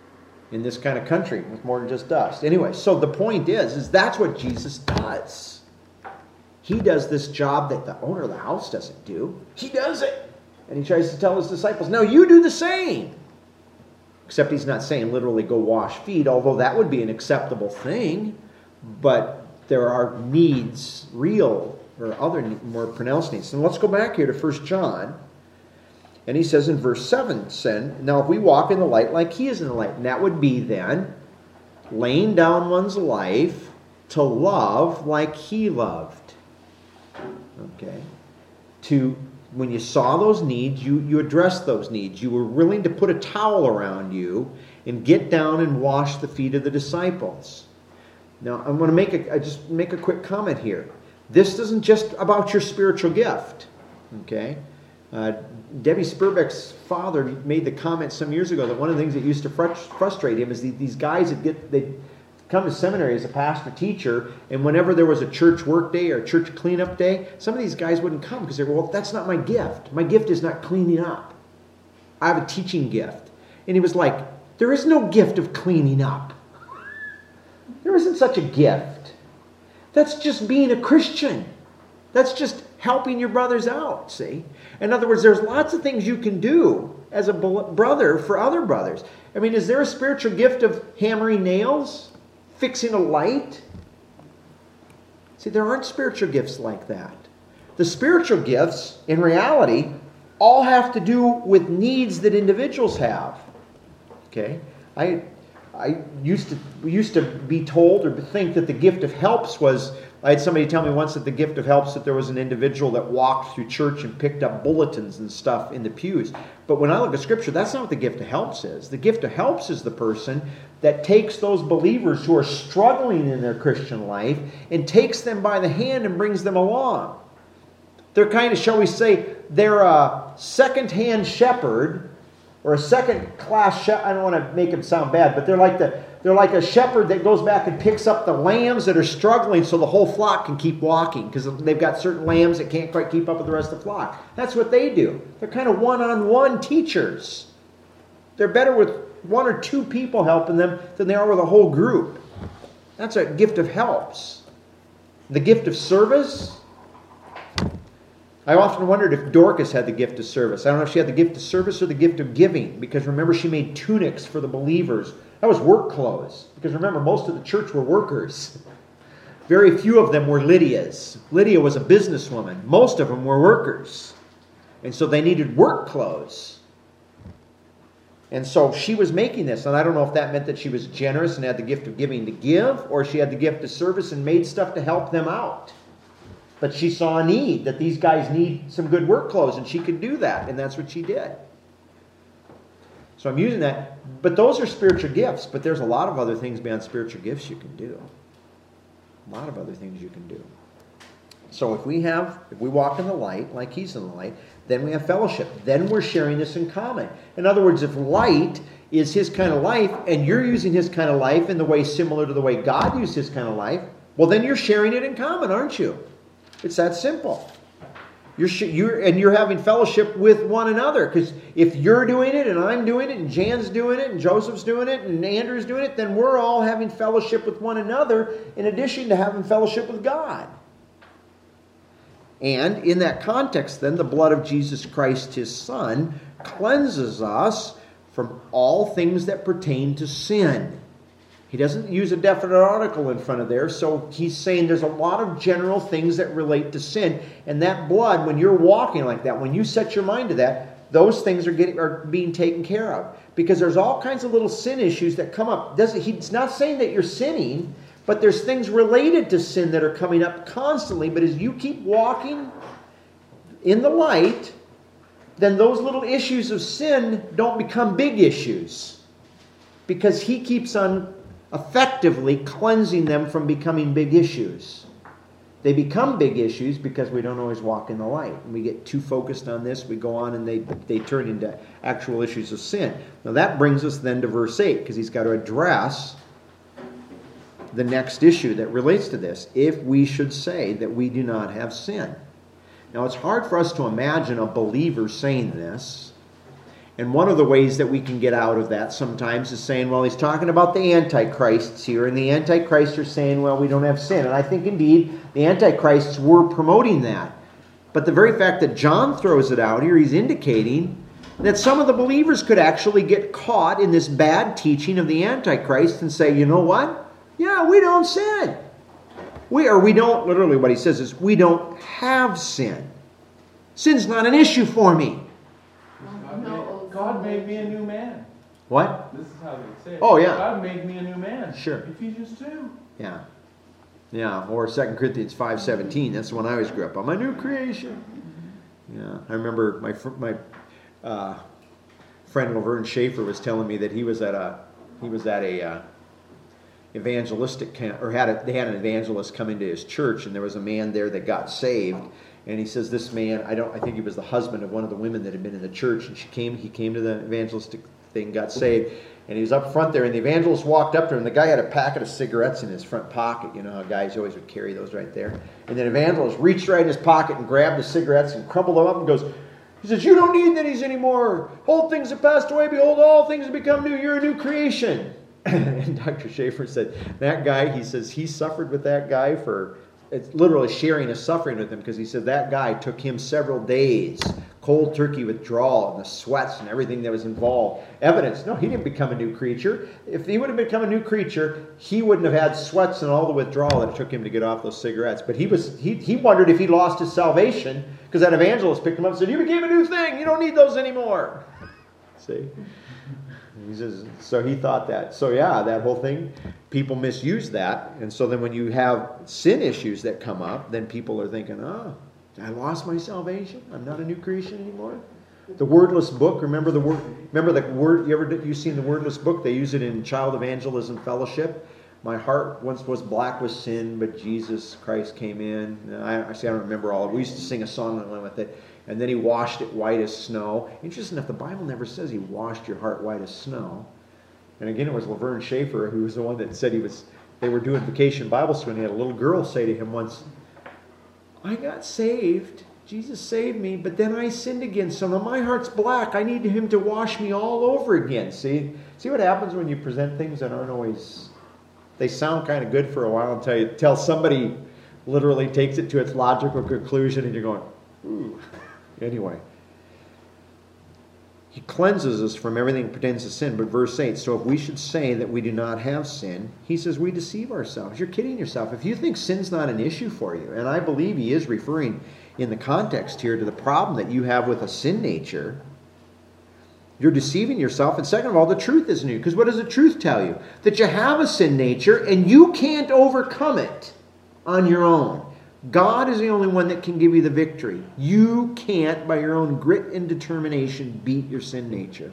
in this kind of country with more than just dust. Anyway, so the point is, is that's what Jesus does. He does this job that the owner of the house doesn't do. He does it. And he tries to tell his disciples, now you do the same. Except he's not saying literally go wash feet, although that would be an acceptable thing. But there are needs, real or other more pronounced needs. And let's go back here to First John. And he says in verse seven, now if we walk in the light like he is in the light, and that would be then laying down one's life to love like he loved. Okay? To, when you saw those needs, you, you addressed those needs. You were willing to put a towel around you and get down and wash the feet of the disciples. Now, I'm going to make a, I just make a quick comment here. This isn't just about your spiritual gift. Okay? Uh, Debbie Spurbeck's father made the comment some years ago that one of the things that used to frustrate him is the, these guys that get they come to seminary as a pastor teacher, and whenever there was a church work day or a church cleanup day, some of these guys wouldn't come because they were, well, that's not my gift. My gift is not cleaning up. I have a teaching gift. And he was like, there is no gift of cleaning up. There isn't such a gift. That's just being a Christian. That's just helping your brothers out, see? In other words, there's lots of things you can do as a brother for other brothers. I mean, is there a spiritual gift of hammering nails? Fixing a light? See, there aren't spiritual gifts like that. The spiritual gifts, in reality, all have to do with needs that individuals have. Okay? I I used to we used to be told or think that the gift of helps was, I had somebody tell me once that the gift of helps, that there was an individual that walked through church and picked up bulletins and stuff in the pews. But when I look at Scripture, that's not what the gift of helps is. The gift of helps is the person that takes those believers who are struggling in their Christian life and takes them by the hand and brings them along. They're kind of, shall we say, they're a second-hand shepherd or a second-class shepherd. I don't want to make them sound bad, but they're like the they're like a shepherd that goes back and picks up the lambs that are struggling so the whole flock can keep walking, because they've got certain lambs that can't quite keep up with the rest of the flock. That's what they do. They're kind of one-on-one teachers. They're better with one or two people helping them than they are with a whole group. That's a gift of helps. The gift of service. I often wondered if Dorcas had the gift of service. I don't know if she had the gift of service or the gift of giving, because remember, she made tunics for the believers. That was work clothes, because remember, most of the church were workers. Very few of them were Lydia's. Lydia was a businesswoman. Most of them were workers. And so they needed work clothes. And so she was making this, and I don't know if that meant that she was generous and had the gift of giving to give, or she had the gift of service and made stuff to help them out. But she saw a need, that these guys need some good work clothes, and she could do that, and that's what she did. So I'm using that. But those are spiritual gifts, but there's a lot of other things beyond spiritual gifts you can do. A lot of other things you can do. So if we have, if we walk in the light, like he's in the light, then we have fellowship. Then we're sharing this in common. In other words, if light is his kind of life, and you're using his kind of life in the way similar to the way God used his kind of life, well, then you're sharing it in common, aren't you? It's that simple. You're, you're and you're having fellowship with one another, because if you're doing it and I'm doing it and Jan's doing it and Joseph's doing it and Andrew's doing it, then we're all having fellowship with one another in addition to having fellowship with God. And in that context, then, the blood of Jesus Christ, his Son, cleanses us from all things that pertain to sin. He doesn't use a definite article in front of there, so he's saying there's a lot of general things that relate to sin. And that blood, when you're walking like that, when you set your mind to that, those things are getting are being taken care of. Because there's all kinds of little sin issues that come up. Doesn't, he's not saying that you're sinning, but there's things related to sin that are coming up constantly. But as you keep walking in the light, then those little issues of sin don't become big issues. Because he keeps on effectively cleansing them from becoming big issues. They become big issues because we don't always walk in the light. And we get too focused on this, we go on and they, they turn into actual issues of sin. Now that brings us then to verse eight, because he's got to address the next issue that relates to this. If we should say that we do not have sin. Now it's hard for us to imagine a believer saying this And one of the ways that we can get out of that sometimes is saying, well, he's talking about the Antichrists here, and the Antichrists are saying, well, we don't have sin. And I think indeed the Antichrists were promoting that. But the very fact that John throws it out here, he's indicating that some of the believers could actually get caught in this bad teaching of the Antichrist and say, you know what? Yeah, we don't sin. We, or we don't, literally what he says is, we don't have sin. Sin's not an issue for me. God made, God made me a new man. What? This is how they say it. Oh, yeah. God made me a new man. Sure. Ephesians two. Yeah. Yeah, or Second Corinthians five seventeen. That's the one I always grew up on. I'm a new creation. Yeah, I remember my fr- my uh, friend Laverne Schaefer was telling me that he was at a he was at a uh, evangelistic camp, or had a, they had an evangelist come into his church, and there was a man there that got saved. And he says this man, I don't, I think he was the husband of one of the women that had been in the church, and she came, he came to the evangelistic thing, got saved, and he was up front there, and the evangelist walked up to him, and the guy had a packet of cigarettes in his front pocket. You know how guys always would carry those right there. And then the evangelist reached right in his pocket and grabbed the cigarettes and crumpled them up and goes, he says, you don't need these anymore. Old things have passed away. Behold, all things have become new. You're a new creation. And Doctor Schaefer said, that guy, he says, he suffered with that guy for, it's literally sharing his suffering with him, because he said that guy took him several days, cold turkey withdrawal, and the sweats and everything that was involved. Evidence, no, he didn't become a new creature. If he would have become a new creature, he wouldn't have had sweats and all the withdrawal that it took him to get off those cigarettes. But he was he, he wondered if he lost his salvation, because that evangelist picked him up and said, you became a new thing. You don't need those anymore. See? He says, so he thought that. So yeah, that whole thing, people misuse that. And so then when you have sin issues that come up, then people are thinking, oh, I lost my salvation. I'm not a new creation anymore. The Wordless Book, remember the word? Remember the word? You ever you seen the Wordless Book? They use it in Child Evangelism Fellowship. My heart once was black with sin, but Jesus Christ came in. I, I see. I don't remember all. We used to sing a song that went with it. And then he washed it white as snow. Interesting enough, the Bible never says he washed your heart white as snow. And again, it was Laverne Schaefer who was the one that said he was. They were doing Vacation Bible School, and he had a little girl say to him once, I got saved. Jesus saved me, but then I sinned again. So now my heart's black. I need him to wash me all over again. See, see what happens when you present things that aren't always. They sound kind of good for a while until you tell somebody literally takes it to its logical conclusion, and you're going, ooh. Anyway, he cleanses us from everything that pertains to sin. But verse eight, so if we should say that we do not have sin, he says we deceive ourselves. You're kidding yourself. If you think sin's not an issue for you, and I believe he is referring in the context here to the problem that you have with a sin nature, you're deceiving yourself. And second of all, the truth isn't you. Because what does the truth tell you? That you have a sin nature and you can't overcome it on your own. God is the only one that can give you the victory. You can't, by your own grit and determination, beat your sin nature.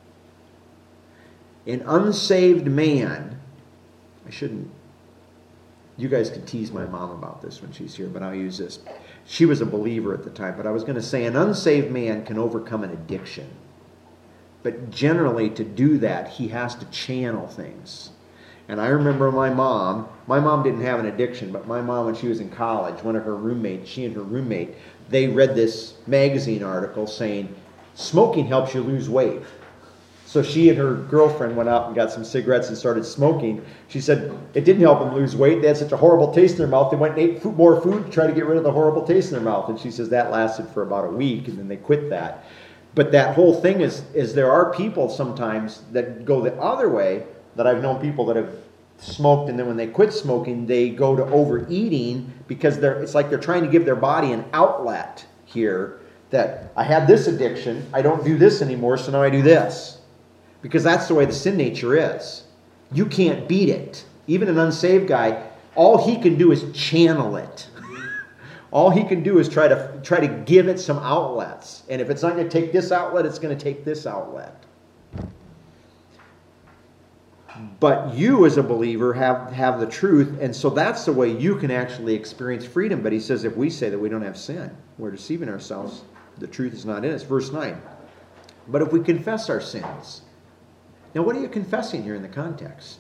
An unsaved man, I shouldn't, you guys could tease my mom about this when she's here, but I'll use this. She was a believer at the time, but I was going to say an unsaved man can overcome an addiction. But generally, to do that, he has to channel things. And I remember my mom, my mom didn't have an addiction, but my mom, when she was in college, one of her roommates, she and her roommate, they read this magazine article saying, smoking helps you lose weight. So she and her girlfriend went out and got some cigarettes and started smoking. She said it didn't help them lose weight. They had such a horrible taste in their mouth, they went and ate food, more food to try to get rid of the horrible taste in their mouth. And she says that lasted for about a week, and then they quit that. But that whole thing is, is there are people sometimes that go the other way, that I've known people that have smoked, and then when they quit smoking, they go to overeating because they're it's like they're trying to give their body an outlet here, that I had this addiction, I don't do this anymore, so now I do this. Because that's the way the sin nature is. You can't beat it. Even an unsaved guy, all he can do is channel it. All he can do is try to try to give it some outlets. And if it's not going to take this outlet, it's going to take this outlet. But you as a believer have, have the truth, and so that's the way you can actually experience freedom. But he says if we say that we don't have sin, we're deceiving ourselves. The truth is not in us. Verse nine. But if we confess our sins. Now what are you confessing here in the context?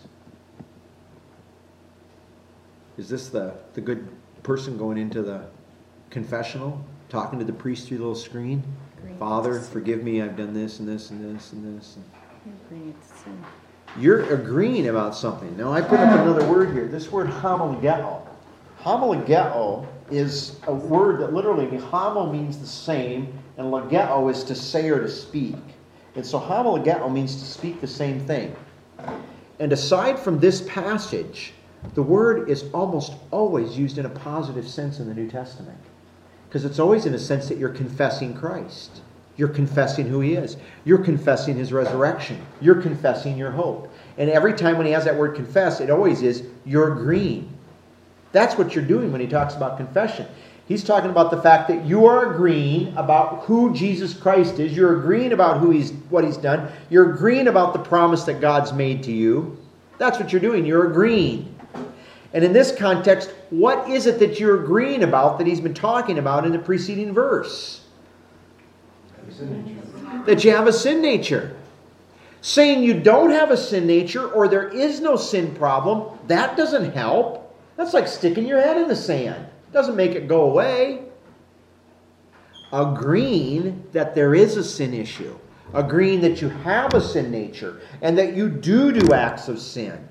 Is this the, the good person going into the confessional? talking to the priest through the little screen. Agreeing Father, with sin. forgive me, I've done this and this and this and this. Agreeing with sin. You're agreeing about something. Now I put up another word here. This word homologeo. Homologeo is a word that literally, homo means the same, and logeo is to say or to speak. And so homologeo means to speak the same thing. And aside from this passage, the word is almost always used in a positive sense in the New Testament. Because it's always in a sense that you're confessing Christ. You're confessing who He is. You're confessing His resurrection. You're confessing your hope. And every time when He has that word confess, it always is, you're agreeing. That's what you're doing when He talks about confession. He's talking about the fact that you are agreeing about who Jesus Christ is. You're agreeing about who He's, what He's done. You're agreeing about the promise that God's made to you. That's what you're doing. You're agreeing. And in this context, what is it that you're agreeing about that He's been talking about in the preceding verse? That you have a sin nature. Saying you don't have a sin nature or there is no sin problem, that doesn't help. That's like sticking your head in the sand. It doesn't make it go away. Agreeing that there is a sin issue. Agreeing that you have a sin nature and that you do do acts of sin.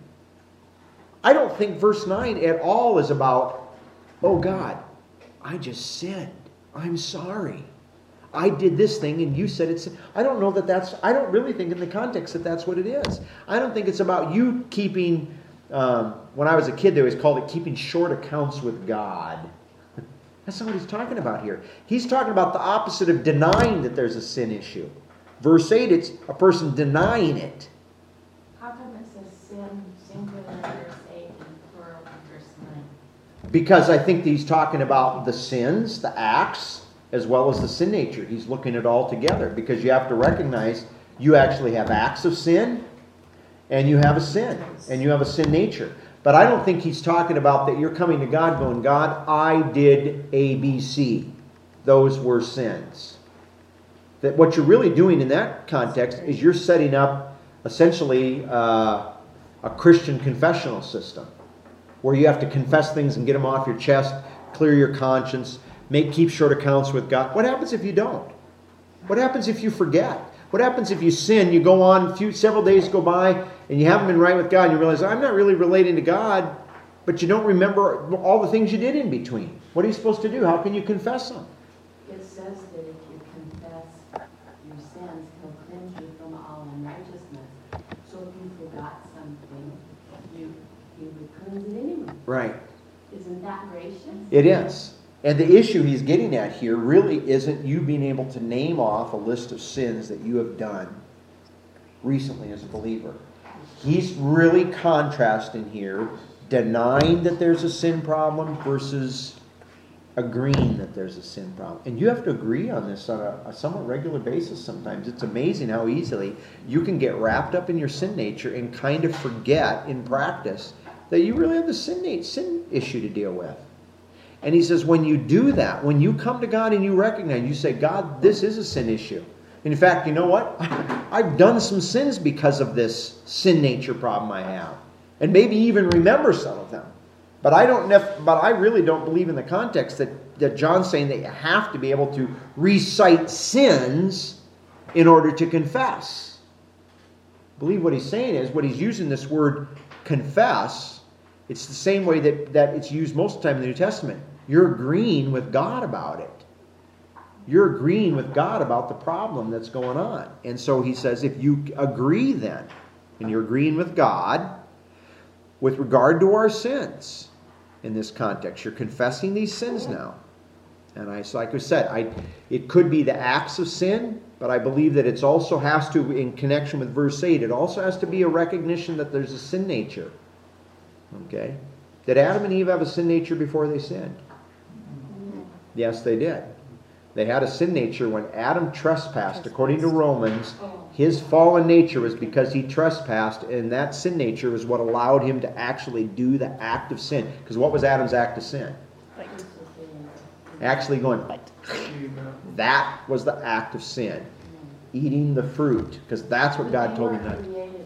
I don't think verse nine at all is about, oh God, I just sinned. I'm sorry. I did this thing and you said it's... I don't know that that's... I don't really think in the context that that's what it is. I don't think it's about you keeping... Um, when I was a kid, they always called it keeping short accounts with God. That's not what he's talking about here. He's talking about the opposite of denying that there's a sin issue. Verse eight, it's a person denying it. How come it says sin singular in verse eight and plural in verse nine? Because I think he's talking about the sins, the acts, as well as the sin nature. He's looking at all together because you have to recognize you actually have acts of sin and you have a sin and you have a sin nature. But I don't think he's talking about that you're coming to God going, God, I did A, B, C. Those were sins. That what you're really doing in that context is you're setting up essentially uh, a Christian confessional system where you have to confess things and get them off your chest, clear your conscience, make keep short accounts with God. What happens if you don't? What happens if you forget? What happens if you sin, you go on, a few, several days go by, and you haven't been right with God, and you realize, I'm not really relating to God, but you don't remember all the things you did in between. What are you supposed to do? How can you confess them? It says that if you confess your sins, He'll cleanse you from all unrighteousness. So if you forgot something, you, you would cleanse it anyway. Right. Isn't that gracious? It is. And the issue he's getting at here really isn't you being able to name off a list of sins that you have done recently as a believer. He's really contrasting here, denying that there's a sin problem versus agreeing that there's a sin problem. And you have to agree on this on a, a somewhat regular basis sometimes. It's amazing how easily you can get wrapped up in your sin nature and kind of forget in practice that you really have the sin, sin issue to deal with. And he says, when you do that, when you come to God and you recognize, you say, God, this is a sin issue. In fact, you know what? I've done some sins because of this sin nature problem I have. And maybe even remember some of them. But I don't. But I really don't believe in the context that, that John's saying that you have to be able to recite sins in order to confess. I believe what he's saying is, what he's using this word confess, it's the same way that, that it's used most of the time in the New Testament. You're agreeing with God about it. You're agreeing with God about the problem that's going on. And so he says, if you agree then, and you're agreeing with God with regard to our sins in this context, you're confessing these sins now. And I, so like I said, I, it could be the acts of sin, but I believe that it also has to, in connection with verse eight, it also has to be a recognition that there's a sin nature. Okay? Did Adam and Eve have a sin nature before they sinned? Yes, they did. They had a sin nature when Adam trespassed. According to Romans, his fallen nature was because he trespassed, and that sin nature was what allowed him to actually do the act of sin. Because what was Adam's act of sin? Actually going, that was the act of sin. Eating the fruit, because that's what God told him not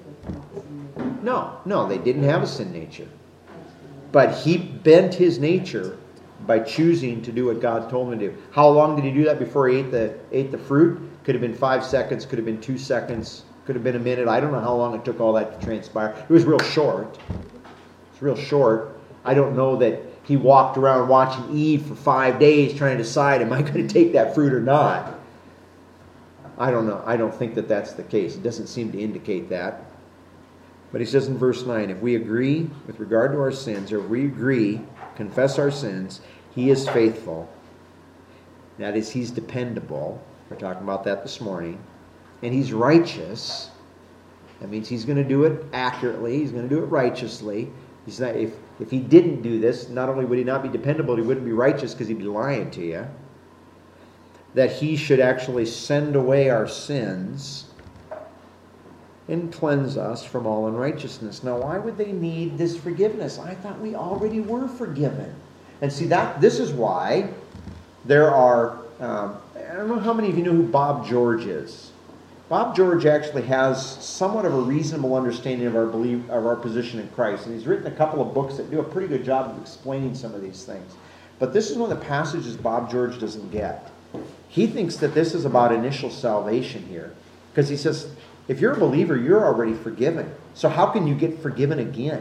to. No, no, they didn't have a sin nature. But he bent his nature by choosing to do what God told him to do. How long did he do that before he ate the ate the fruit? Could have been five seconds, could have been two seconds, could have been a minute. I don't know how long it took all that to transpire. It was real short. It's real short. I don't know that he walked around watching Eve for five days trying to decide, am I going to take that fruit or not? I don't know. I don't think that that's the case. It doesn't seem to indicate that. But he says in verse nine, if we agree with regard to our sins, or if we agree, confess our sins, he is faithful. That is, he's dependable. We're talking about that this morning. And he's righteous. That means he's going to do it accurately. He's going to do it righteously. He's not, if, if he didn't do this, not only would he not be dependable, he wouldn't be righteous because he'd be lying to you. That he should actually send away our sins and cleanse us from all unrighteousness. Now, why would they need this forgiveness? I thought we already were forgiven. And see, that this is why there are, um, I don't know how many of you know who Bob George is. Bob George actually has somewhat of a reasonable understanding of our belief, of our position in Christ. And he's written a couple of books that do a pretty good job of explaining some of these things. But this is one of the passages Bob George doesn't get. He thinks that this is about initial salvation here. Because he says, if you're a believer, you're already forgiven. So how can you get forgiven again?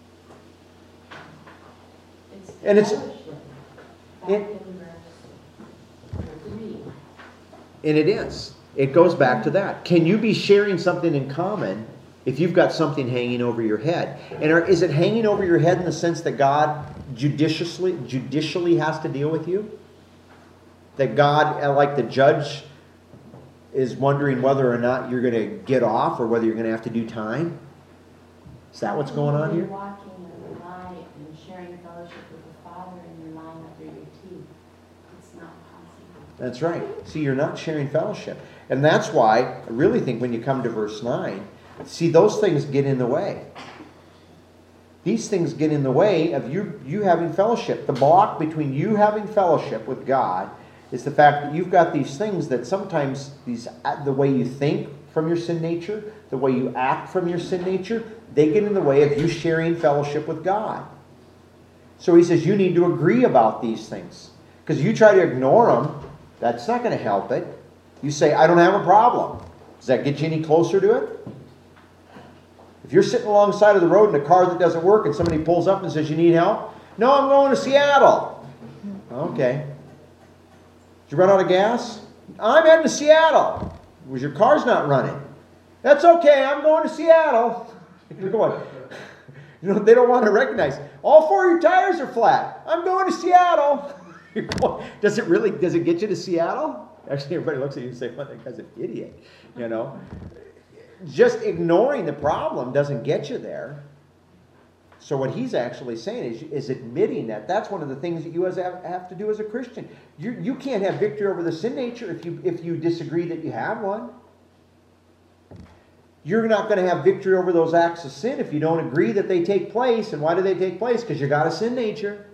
It's And it's- fellowship. Back it- in verse three. And it is. It goes back to that. Can you be sharing something in common if you've got something hanging over your head? And are, is it hanging over your head in the sense that God judiciously, judicially has to deal with you? That God, like the judge, is wondering whether or not you're going to get off or whether you're going to have to do time? Is that what's going on here? You're walking in the light and sharing fellowship with the Father and you're lying under your teeth. It's not possible. That's right. See, you're not sharing fellowship. And that's why I really think when you come to verse nine, see, those things get in the way. These things get in the way of you, you having fellowship. The block between you having fellowship with God is the fact that you've got these things that sometimes these the way you think from your sin nature, the way you act from your sin nature, they get in the way of you sharing fellowship with God. So he says you need to agree about these things. Because you try to ignore them, that's not going to help it. You say, I don't have a problem. Does that get you any closer to it? If you're sitting alongside of the road in a car that doesn't work and somebody pulls up and says, you need help? No, I'm going to Seattle. Okay. Did you run out of gas? I'm heading to Seattle. Was your car's not running? That's okay, I'm going to Seattle. You're going. You know, they don't want to recognize. All four of your tires are flat. I'm going to Seattle. You're going. Does it really, does it get you to Seattle? Actually, everybody looks at you and say, well, that guy's an idiot. You know? Just ignoring the problem doesn't get you there. So what he's actually saying is, is admitting that that's one of the things that you have, have to do as a Christian. You, you can't have victory over the sin nature if you, if you disagree that you have one. You're not going to have victory over those acts of sin if you don't agree that they take place. And why do they take place? Because you got a sin nature.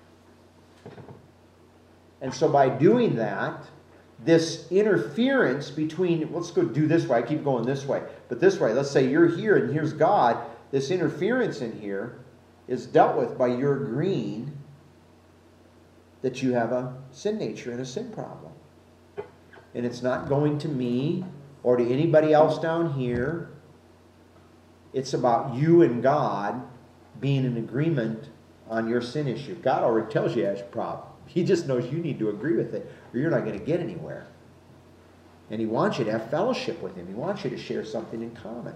And so by doing that, this interference between, let's go do this way, I keep going this way, but this way, let's say you're here and here's God, this interference in here is dealt with by your agreeing that you have a sin nature and a sin problem. And it's not going to me or to anybody else down here. It's about you and God being in agreement on your sin issue. God already tells you that's a problem. He just knows you need to agree with it or you're not going to get anywhere. And he wants you to have fellowship with him. He wants you to share something in common.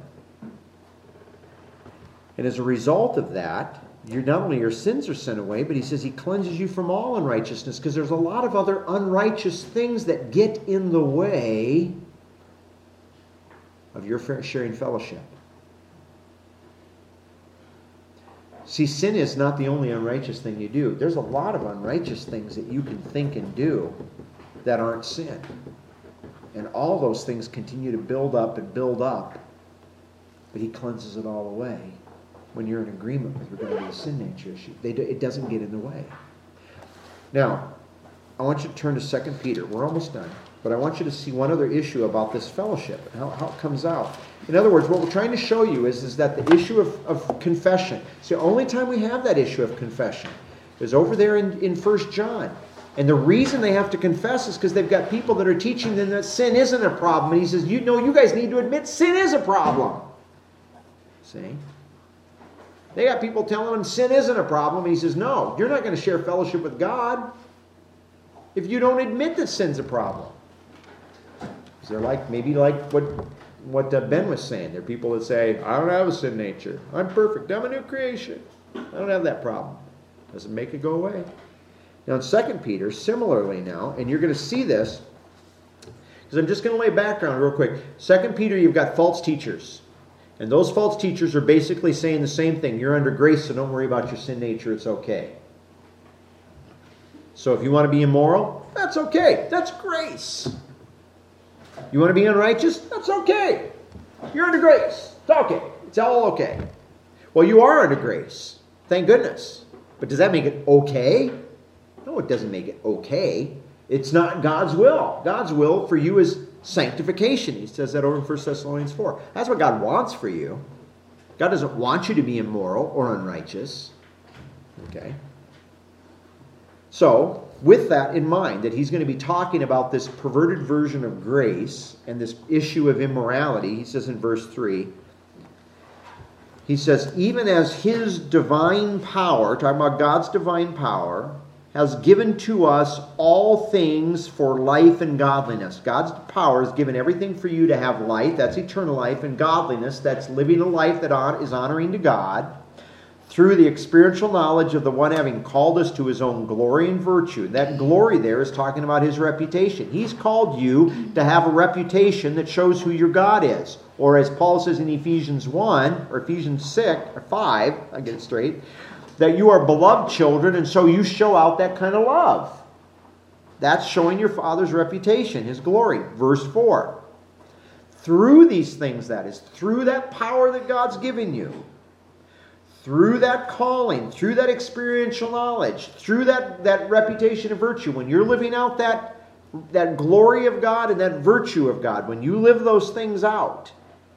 And as a result of that, you're not only your sins are sent away, but he says he cleanses you from all unrighteousness, because there's a lot of other unrighteous things that get in the way of your sharing fellowship. See, sin is not the only unrighteous thing you do. There's a lot of unrighteous things that you can think and do that aren't sin. And all those things continue to build up and build up. But he cleanses it all away when you're in agreement with regard to the sin nature issue. They do, it doesn't get in the way. Now, I want you to turn to Second Peter. We're almost done. But I want you to see one other issue about this fellowship and how, how it comes out. In other words, what we're trying to show you is, is that the issue of, of confession. It's the only time we have that issue of confession. is over there in, in First John. And the reason they have to confess is because they've got people that are teaching them that sin isn't a problem. And he says, you know, you guys need to admit sin is a problem. See? They got people telling them sin isn't a problem. And he says, no, you're not going to share fellowship with God if you don't admit that sin's a problem. Because they're like, maybe like what, what uh, Ben was saying. There are people that say, I don't have a sin nature. I'm perfect. I'm a new creation. I don't have that problem. Doesn't make it go away. Now in Second Peter, similarly now, and you're going to see this, because I'm just going to lay background real quick. Second Peter, you've got false teachers. And those false teachers are basically saying the same thing. You're under grace, so don't worry about your sin nature. It's okay. So if you want to be immoral, that's okay. That's grace. You want to be unrighteous? That's okay. You're under grace. It's okay. It's all okay. Well, you are under grace. Thank goodness. But does that make it okay? No, it doesn't make it okay. It's not God's will. God's will for you is sanctification. He says that over in First Thessalonians four. That's what God wants for you. God doesn't want you to be immoral or unrighteous. Okay? So, with that in mind, that he's going to be talking about this perverted version of grace and this issue of immorality, he says in verse three, he says, even as his divine power, talking about God's divine power, has given to us all things for life and godliness. God's power has given everything for you to have life, that's eternal life, and godliness, that's living a life that is honoring to God, through the experiential knowledge of the one having called us to his own glory and virtue. That glory there is talking about his reputation. He's called you to have a reputation that shows who your God is. Or as Paul says in Ephesians one, or Ephesians six, or five, I get it straight, that you are beloved children, and so you show out that kind of love. That's showing your Father's reputation, his glory. Verse four. Through these things, that is, through that power that God's given you, through that calling, through that experiential knowledge, through that, that reputation of virtue, when you're living out that, that glory of God and that virtue of God, when you live those things out,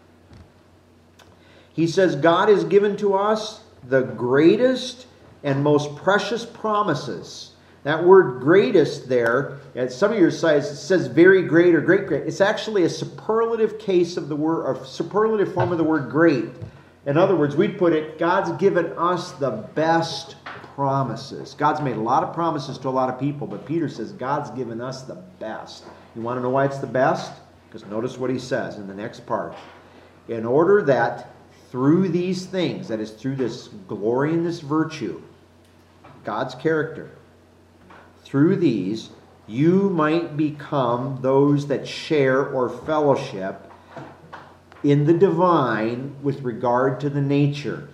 he says God has given to us the greatest and most precious promises. That word greatest there, at some of your sites, it says very great or great great. It's actually a superlative case of the word, a superlative form of the word great. In other words, we'd put it, God's given us the best promises. God's made a lot of promises to a lot of people, but Peter says God's given us the best. You want to know why it's the best? Because notice what he says in the next part. In order that through these things, that is through this glory and this virtue, God's character, through these, you might become those that share or fellowship in the divine with regard to the nature.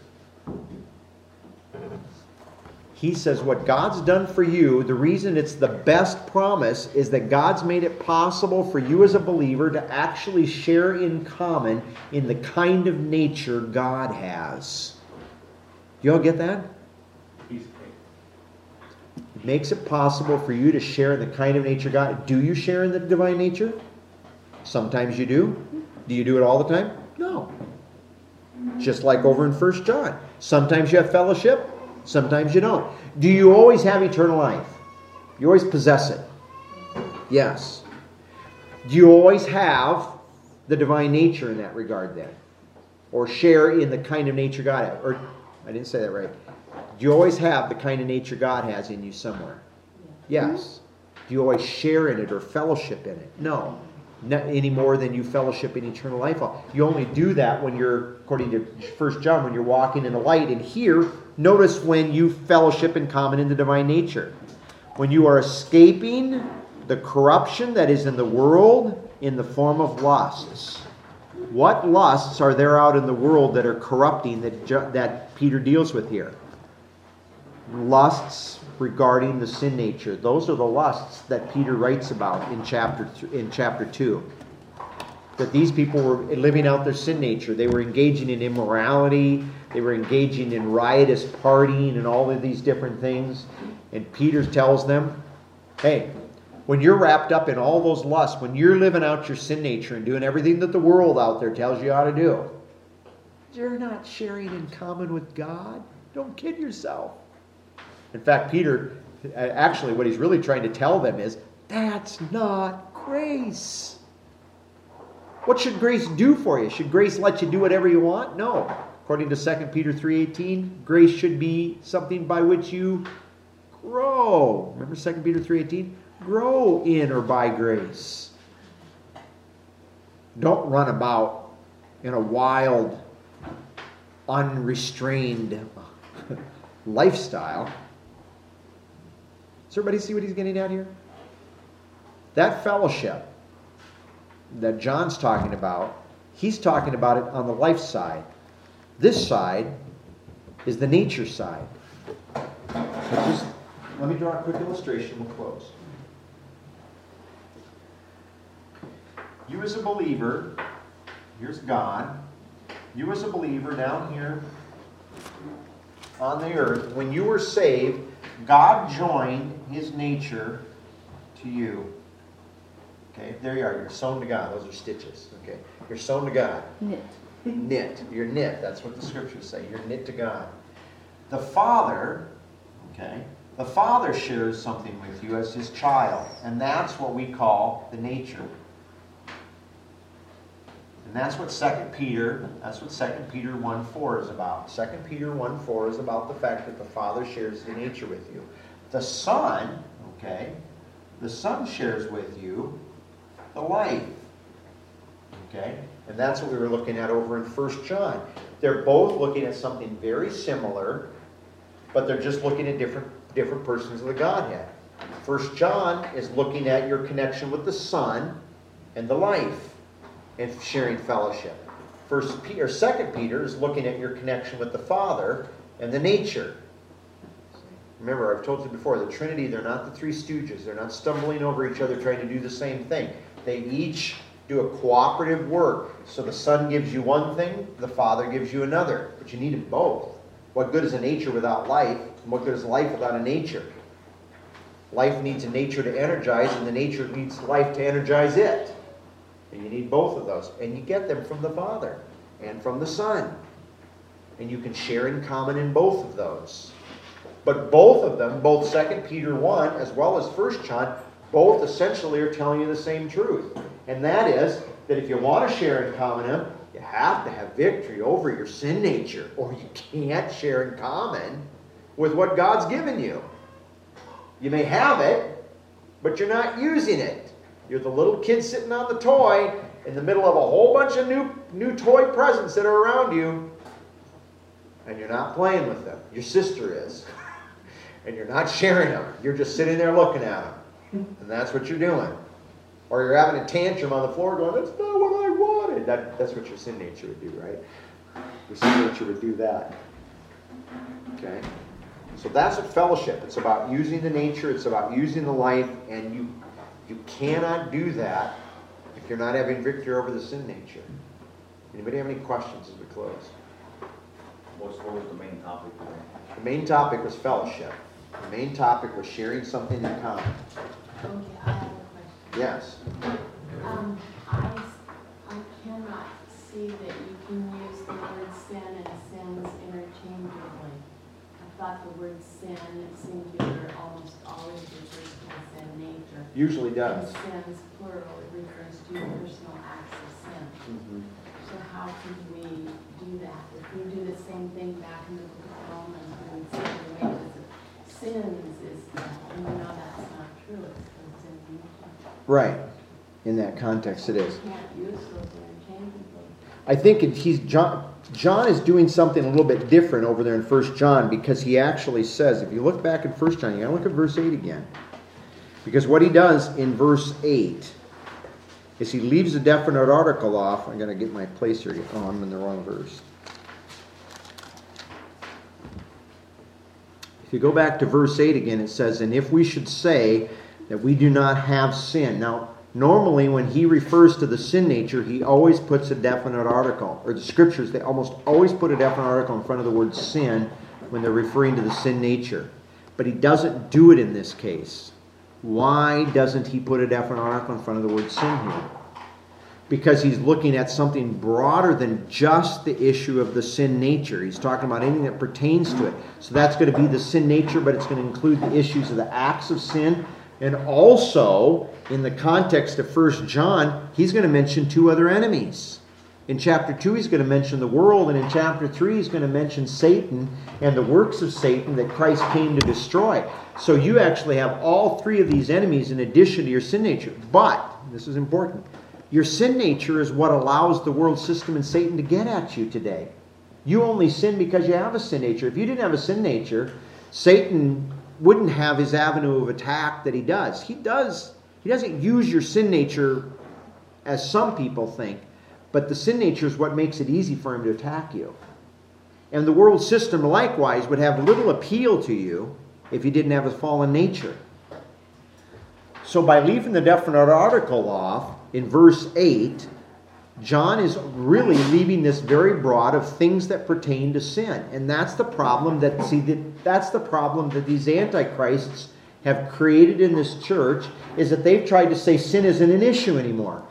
He says what God's done for you, the reason it's the best promise is that God's made it possible for you as a believer to actually share in common in the kind of nature God has. Do you all get that? It makes it possible for you to share in the kind of nature God. Do you share in the divine nature? Sometimes you do. Do you do it all the time? No. Just like over in First John. Sometimes you have fellowship. Sometimes you don't. Do you always have eternal life? You always possess it? Yes. Do you always have the divine nature in that regard then? Or share in the kind of nature God has? Or, I didn't say that right. Do you always have the kind of nature God has in you somewhere? Yes. Do you always share in it or fellowship in it? No. Not any more than you fellowship in eternal life. You only do that when you're, according to First John, when you're walking in the light. And here, notice when you fellowship in common in the divine nature. When you are escaping the corruption that is in the world in the form of lusts. What lusts are there out in the world that are corrupting that, that Peter deals with here? Lusts regarding the sin nature. Those are the lusts that Peter writes about in chapter th- in chapter two. That these people were living out their sin nature. They were engaging in immorality. They were engaging in riotous partying and all of these different things. And Peter tells them, hey, when you're wrapped up in all those lusts, when you're living out your sin nature and doing everything that the world out there tells you how to do, you're not sharing in common with God. Don't kid yourself. In fact, Peter, actually what he's really trying to tell them is, that's not grace. What should grace do for you? Should grace let you do whatever you want? No. According to Second Peter three eighteen, grace should be something by which you grow. Remember Second Peter three eighteen? Grow in or by grace. Don't run about in a wild, unrestrained lifestyle. Does everybody see what he's getting at here? That fellowship that John's talking about, he's talking about it on the life side. This side is the nature side. So just let me draw a quick illustration. We'll close. You as a believer, here's God. You as a believer down here on the earth, when you were saved, God joined His nature to you. Okay, there you are. You're sewn to God. Those are stitches. Okay, you're sewn to God. Knit. Knit. You're knit. That's what the scriptures say. You're knit to God. The Father, okay, the Father shares something with you as His child, and that's what we call the nature. And that's what Second Peter, that's what Second Peter one four is about. Second Peter one four is about the fact that the Father shares the nature with you. The Son, okay, the Son shares with you the life. Okay? And that's what we were looking at over in First John. They're both looking at something very similar, but they're just looking at different, different persons of the Godhead. First John is looking at your connection with the Son and the life and sharing fellowship. First Peter, or Second Peter is looking at your connection with the Father and the nature. Remember, I've told you before, the Trinity, they're not the three stooges. They're not stumbling over each other trying to do the same thing. They each do a cooperative work. So the Son gives you one thing, the Father gives you another. But you need them both. What good is a nature without life? And what good is life without a nature? Life needs a nature to energize, and the nature needs life to energize it. And you need both of those. And you get them from the Father and from the Son. And you can share in common in both of those. But both of them, both Second Peter one as well as First John, both essentially are telling you the same truth. And that is that if you want to share in common in them, you have to have victory over your sin nature, or you can't share in common with what God's given you. You may have it, but you're not using it. You're the little kid sitting on the toy in the middle of a whole bunch of new, new toy presents that are around you, and you're not playing with them. Your sister is. And you're not sharing them. You're just sitting there looking at them. And that's what you're doing. Or you're having a tantrum on the floor going, that's not what I wanted. That, that's what your sin nature would do, right? Your sin nature would do that. Okay? So that's what fellowship. It's about using the nature. It's about using the life. And you, you cannot do that if you're not having victory over the sin nature. Anybody have any questions as we close? What's, what was the main topic today? The main topic was fellowship. The main topic was sharing something in common. Okay, I have a question. Yes. Um, I, I cannot see that you can use the word sin and sins interchangeably. I thought the word sin, singular, almost always refers to a sin nature. Usually does. And sins, plural, it refers to personal acts of sin. Mm-hmm. So how could we do that? If we do the same thing back in the book of Romans, when we say the wages of sins is death, and we know that's not true, it's the sin nature. Right. In that context, it is. You can't use those interchangeably. I think if he's John. John is doing something a little bit different over there in First John, because he actually says, if you look back at First John, you got to look at verse eight again, because what he does in verse eight is he leaves a definite article off. I'm going to get my place here. Oh, I'm in the wrong verse. If you go back to verse eight again, it says, and if we should say that we do not have sin. Now, normally when he refers to the sin nature, he always puts a definite article. Or the scriptures, they almost always put a definite article in front of the word sin when they're referring to the sin nature. But he doesn't do it in this case. Why doesn't he put a definite article in front of the word sin here? because he's looking at something broader than just the issue of the sin nature. He's talking about anything that pertains to it. So that's going to be the sin nature, but it's going to include the issues of the acts of sin. And also, in the context of First John, he's going to mention two other enemies. In chapter two, he's going to mention the world, and in chapter three, he's going to mention Satan and the works of Satan that Christ came to destroy. So you actually have all three of these enemies in addition to your sin nature. But, this is important, your sin nature is what allows the world system and Satan to get at you today. You only sin because you have a sin nature. If you didn't have a sin nature, Satan wouldn't have his avenue of attack that he does. He does. He doesn't use your sin nature as some people think, but the sin nature is what makes it easy for him to attack you. And the world system likewise would have little appeal to you if you didn't have a fallen nature. So by leaving the definite article off in verse eight, John is really leaving this very broad of things that pertain to sin. And that's the problem that, see, that, that's the problem that these antichrists have created in this church, is that they've tried to say sin isn't an issue anymore.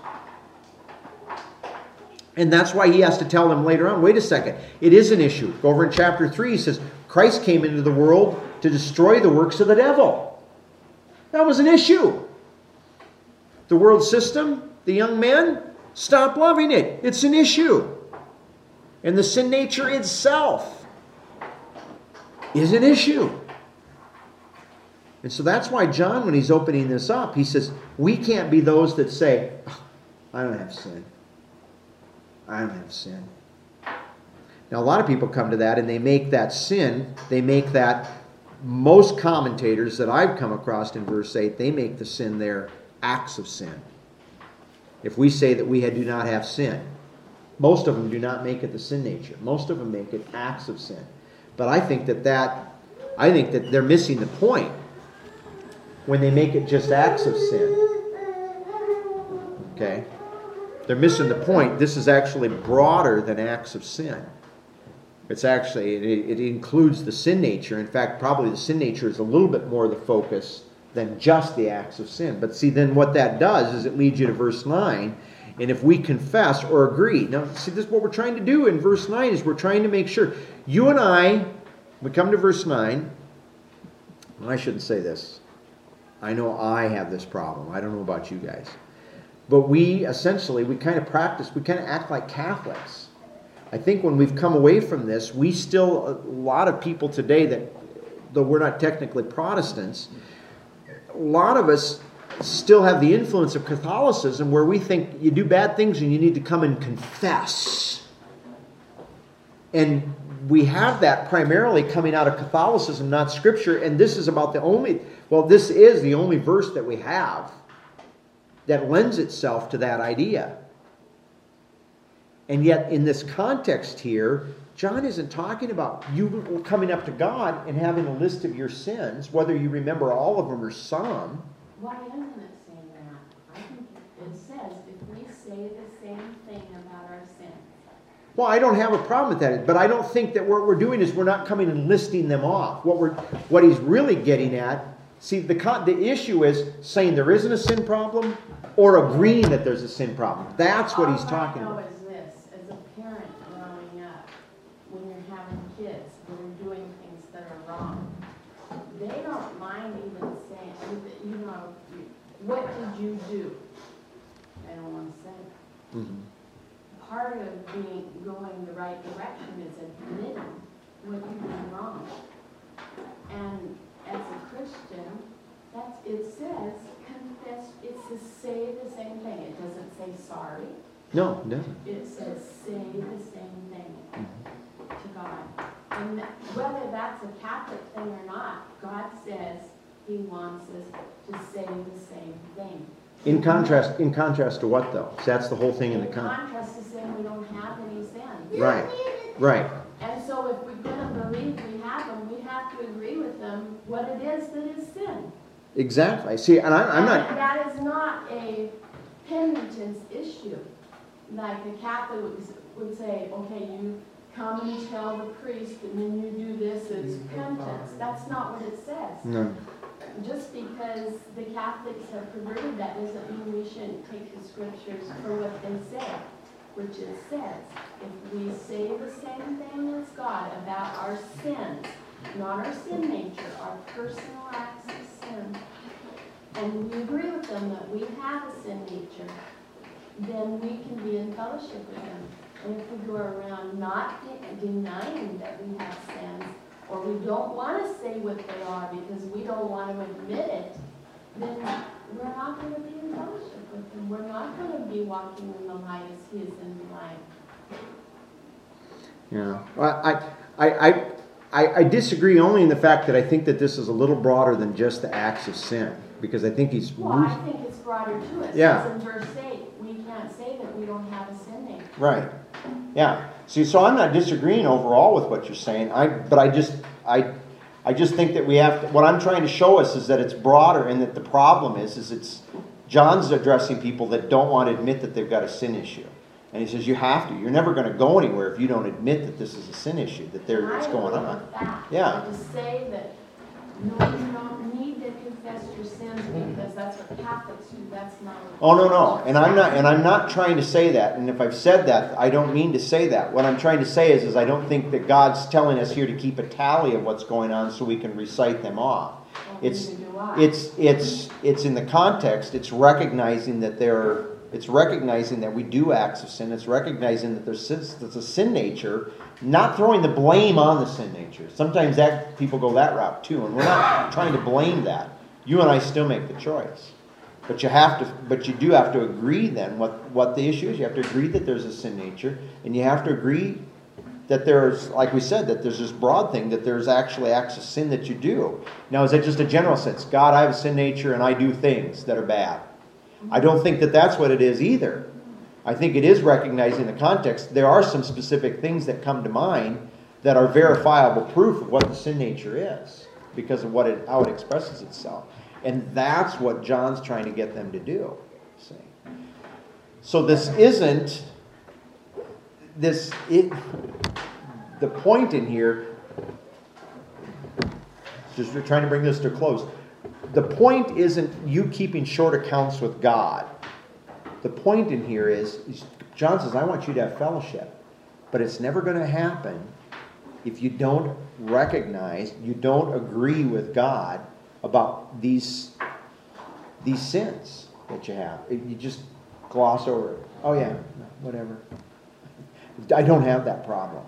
And that's why he has to tell them later on, wait a second, it is an issue. Go over in chapter three, he says, Christ came into the world to destroy the works of the devil. That was an issue. The world system, the young men, stop loving it. It's an issue. And the sin nature itself is an issue. And so that's why John, when he's opening this up, he says, we can't be those that say, oh, I don't have sin. I don't have sin. Now, a lot of people come to that and they make that sin, they make that, most commentators that I've come across in verse eight, they make the sin there acts of sin. If we say that we do not have sin, most of them do not make it the sin nature. Most of them make it acts of sin. But I think that that, I think that they're missing the point when they make it just acts of sin. Okay? They're missing the point. This is actually broader than acts of sin. It's actually, it, it includes the sin nature. In fact, probably the sin nature is a little bit more the focus than just the acts of sin. But see, then what that does is it leads you to verse nine. And if we confess or agree. Now, see, this is what we're trying to do in verse nine, is we're trying to make sure. You and I, we come to verse nine. I shouldn't say this. I know I have this problem. I don't know about you guys. But we, essentially, we kind of practice, we kind of act like Catholics. I think when we've come away from this, we still, a lot of people today that, though we're not technically Protestants, a lot of us still have the influence of Catholicism, where we think you do bad things and you need to come and confess. And we have that primarily coming out of Catholicism, not Scripture. And this is about the only, well, this is the only verse that we have that lends itself to that idea. And yet, in this context here, John isn't talking about you coming up to God and having a list of your sins, whether you remember all of them or some. Why isn't it saying that? I think it says if we say the same thing about our sins. Well, I don't have a problem with that, but I don't think that what we're doing is we're not coming and listing them off. What we're, what he's really getting at, see, the the issue is saying there isn't a sin problem or agreeing that there's a sin problem. That's what he's talking about. All I know is this: as a parent growing up, when you're having kids that are doing things that are wrong, they don't mind even saying, you know, what did you do? They don't want to say it. Mm-hmm. Part of being going the right direction is admitting what you've done wrong. And as a Christian, that's, it says confess, it's to say the same thing. It doesn't say sorry. No, it doesn't. It says say the same thing mm-hmm. to God. And whether that's a Catholic thing or not, God says he wants us to say the same thing. In contrast, in contrast to what though? So that's the whole thing in, in the con- contrast to saying we don't have any sin. Right, right. And so if we're going to believe we have them, we have to agree with them what it is that is sin. Exactly. See, and I, I'm not. And that is not a penitence issue. Like the Catholic would, would say, okay, you come and tell the priest, and then you do this. It's penitence. That's not what it says. No. just because the Catholics have perverted that doesn't mean we shouldn't take the scriptures for what they say, which it says, if we say the same thing as God about our sins, not our sin nature, our personal acts of sin, and we agree with them that we have a sin nature, then we can be in fellowship with them. And if we go around not de- denying that we have sins, or we don't want to say what they are because we don't want to admit it, then we're not going to be in fellowship with them. We're not going to be walking in the light as He is in the light. Yeah. Well, I, I, I, I, I disagree only in the fact that I think that this is a little broader than just the acts of sin, because I think he's. Well, I think it's broader to us. Yeah. Because in verse eight, we can't say that we don't have a sin nature. Right. Yeah. See, so I'm not disagreeing overall with what you're saying. I, but I just, I, I just think that we have to. What I'm trying to show us is that it's broader, and that the problem is, is it's John's addressing people that don't want to admit that they've got a sin issue, and he says you have to. You're never going to go anywhere if you don't admit that this is a sin issue, that there And it's I going agree on. with that. Yeah. But to say that no, you don't need to confess your sins because that's what Catholics do. That's not. What Oh no no, and I'm not and I'm not trying to say that. And if I've said that, I don't mean to say that. What I'm trying to say is, is I don't think that God's telling us here to keep a tally of what's going on so we can recite them off. Well, It's neither do I. it's it's it's in the context. It's recognizing that there. It's recognizing that we do acts of sin. It's recognizing that there's sin, there's a sin nature. Not throwing the blame on the sin nature. Sometimes that people go that route too, and we're not trying to blame that. You and I still make the choice. But you have to, but you do have to agree then what, what the issue is. You have to agree that there's a sin nature, and you have to agree that there's, like we said, that there's this broad thing, that there's actually acts of sin that you do. Now, is that just a general sense? God, I have a sin nature, and I do things that are bad. I don't think that that's what it is either. I think it is recognizing the context. There are some specific things that come to mind that are verifiable proof of what the sin nature is because of what it, how it expresses itself. And that's what John's trying to get them to do. See? So this isn't this it the point in here, just we're trying to bring this to a close. The point isn't you keeping short accounts with God. The point in here is, is John says, I want you to have fellowship. But it's never going to happen if you don't recognize, you don't agree with God about these, these sins that you have. You just gloss over it. Oh yeah, whatever. I don't have that problem.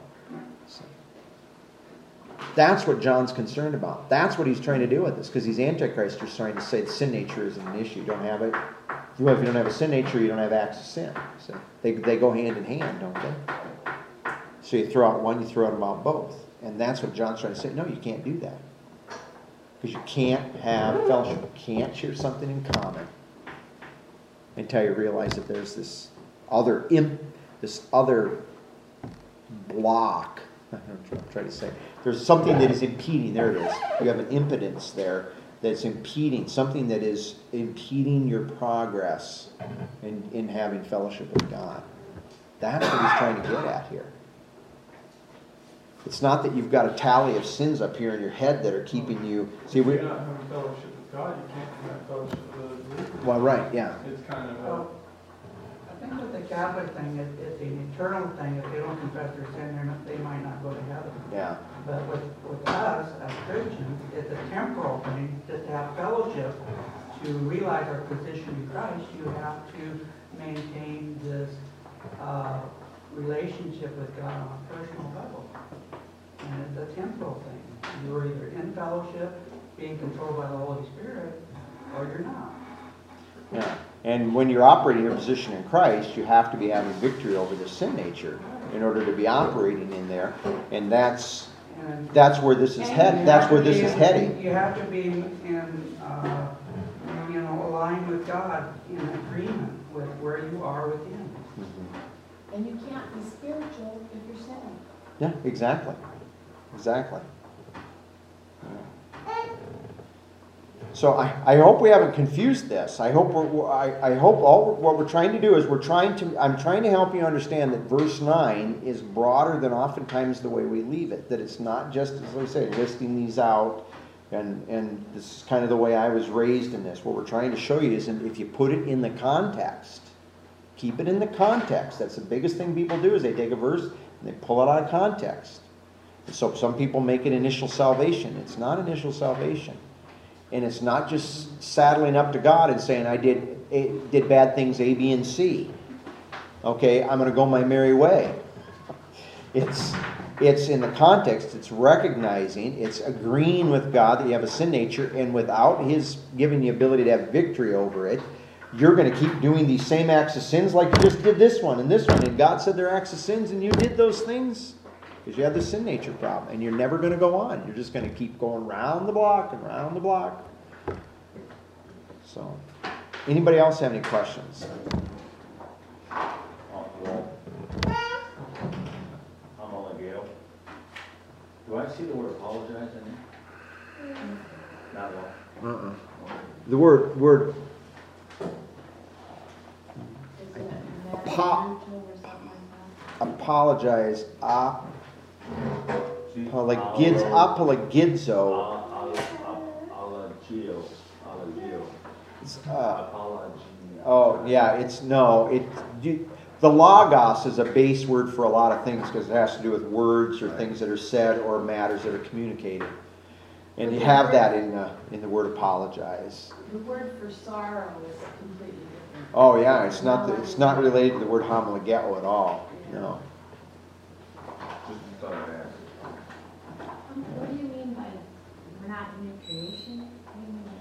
That's what John's concerned about. That's what he's trying to do with this, because these antichrists are trying to say the sin nature isn't an issue. You don't have it. Well, if you don't have a sin nature, you don't have acts of sin. So they they go hand in hand, don't they? So you throw out one, you throw out about both. And that's what John's trying to say. No, you can't do that. Because you can't have fellowship. You can't share something in common until you realize that there's this other imp, this other block. I'm trying to say. There's something that is impeding. There it is. You have an impedance there that's impeding, something that is impeding your progress in, in having fellowship with God. That's what he's trying to get at here. It's not that you've got a tally of sins up here in your head that are keeping you... See, if we, you're not having fellowship with God, you can't have fellowship with the believers. well, right, yeah. It's kind of a... Well, I think with the Catholic thing, it, it's an eternal thing. If they don't confess their sin, they're not, they might not go to heaven. Yeah. But with, with us, as Christians, it's a temporal thing. Just to have fellowship, to realize our position in Christ, you have to maintain this uh, relationship with God on a personal level. And it's a temporal thing. You're either in fellowship, being controlled by the Holy Spirit, or you're not. Yeah. And when you're operating your position in Christ, you have to be having victory over the sin nature in order to be operating in there. And that's And that's where this is And head. you That's have where to this be is in- heading. You have to be in, uh, you know, aligned with God, in agreement with where you are with Him. And you can't be spiritual if you're sinning. Yeah, exactly. Exactly. Yeah. So I, I hope we haven't confused this. I hope we're, I, I hope all what we're trying to do is we're trying to I'm trying to help you understand that verse nine is broader than oftentimes the way we leave it. That it's not just, as I say, listing these out, And, and this is kind of the way I was raised in this. What we're trying to show you is if you put it in the context, keep it in the context. That's the biggest thing people do is they take a verse and they pull it out of context. And so some people make it initial salvation. It's not initial salvation. And it's not just saddling up to God and saying, I did, a, did bad things A, B, and C. Okay, I'm going to go my merry way. It's... It's in the context, it's recognizing, it's agreeing with God that you have a sin nature, and without His giving the ability to have victory over it, you're going to keep doing these same acts of sins like you just did this one and this one. And God said they're acts of sins, and you did those things because you have the sin nature problem. And you're never going to go on. You're just going to keep going round the block and round the block. So, anybody else have any questions? Do I see the word apologize in there? Not at all. Uh-uh. The word word Is it Pa- mental or something like apologize ap- See, apologiz alo- apologizo. al- al- al- alagio, alagio, It's, uh, apology. oh yeah, it's no. It you, the logos is a base word for a lot of things because it has to do with words or things that are said or matters that are communicated. And you have that in the in the word apologize. that? The word for sorrow is completely different. Oh yeah, it's not the, it's not related to the word homologeo at all. No. Just thought I'd ask. Um, What do you mean by we're not new creation? What do you mean by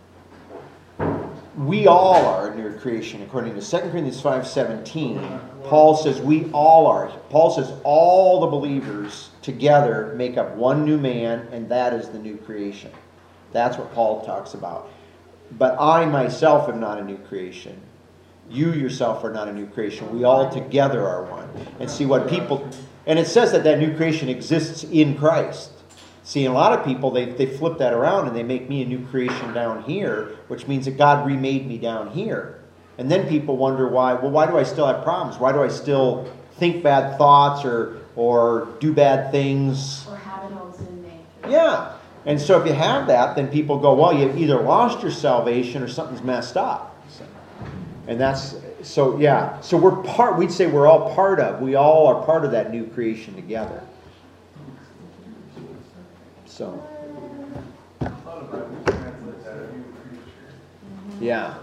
We all are a new creation, according to Second Corinthians five seventeen. Paul says we all are. Paul says all the believers together make up one new man, and that is the new creation. That's what Paul talks about. But I myself am not a new creation. You yourself are not a new creation. We all together are one. And see what people... And it says that that new creation exists in Christ. See, a lot of people, they, they flip that around and they make me a new creation down here, which means that God remade me down here. And then people wonder why, well, why do I still have problems? Why do I still think bad thoughts or or do bad things? Or have an old sin nature. Yeah. And so if you have that, then people go, well, you've either lost your salvation or something's messed up. So, and that's, so yeah. So we're part, we'd say we're all part of, we all are part of that new creation together. So. Yeah.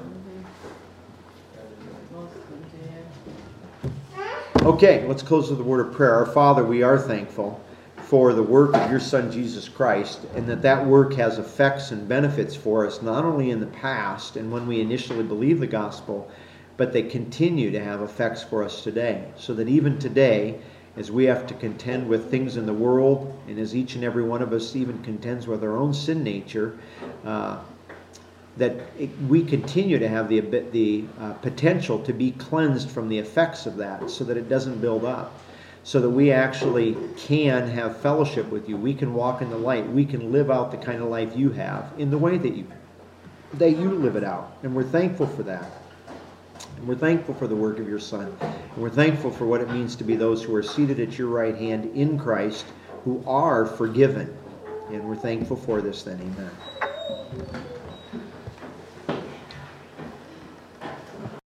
Okay, let's close with a word of prayer. Our Father, we are thankful for the work of your Son, Jesus Christ, and that that work has effects and benefits for us, not only in the past and when we initially believed the gospel, but they continue to have effects for us today. So that even today, as we have to contend with things in the world, and as each and every one of us even contends with our own sin nature, uh, that it, we continue to have the, the uh, potential to be cleansed from the effects of that so that it doesn't build up. So that we actually can have fellowship with you. We can walk in the light. We can live out the kind of life you have in the way that you, that you live it out. And we're thankful for that. And we're thankful for the work of your Son. And we're thankful for what it means to be those who are seated at your right hand in Christ, who are forgiven. And we're thankful for this then. Amen.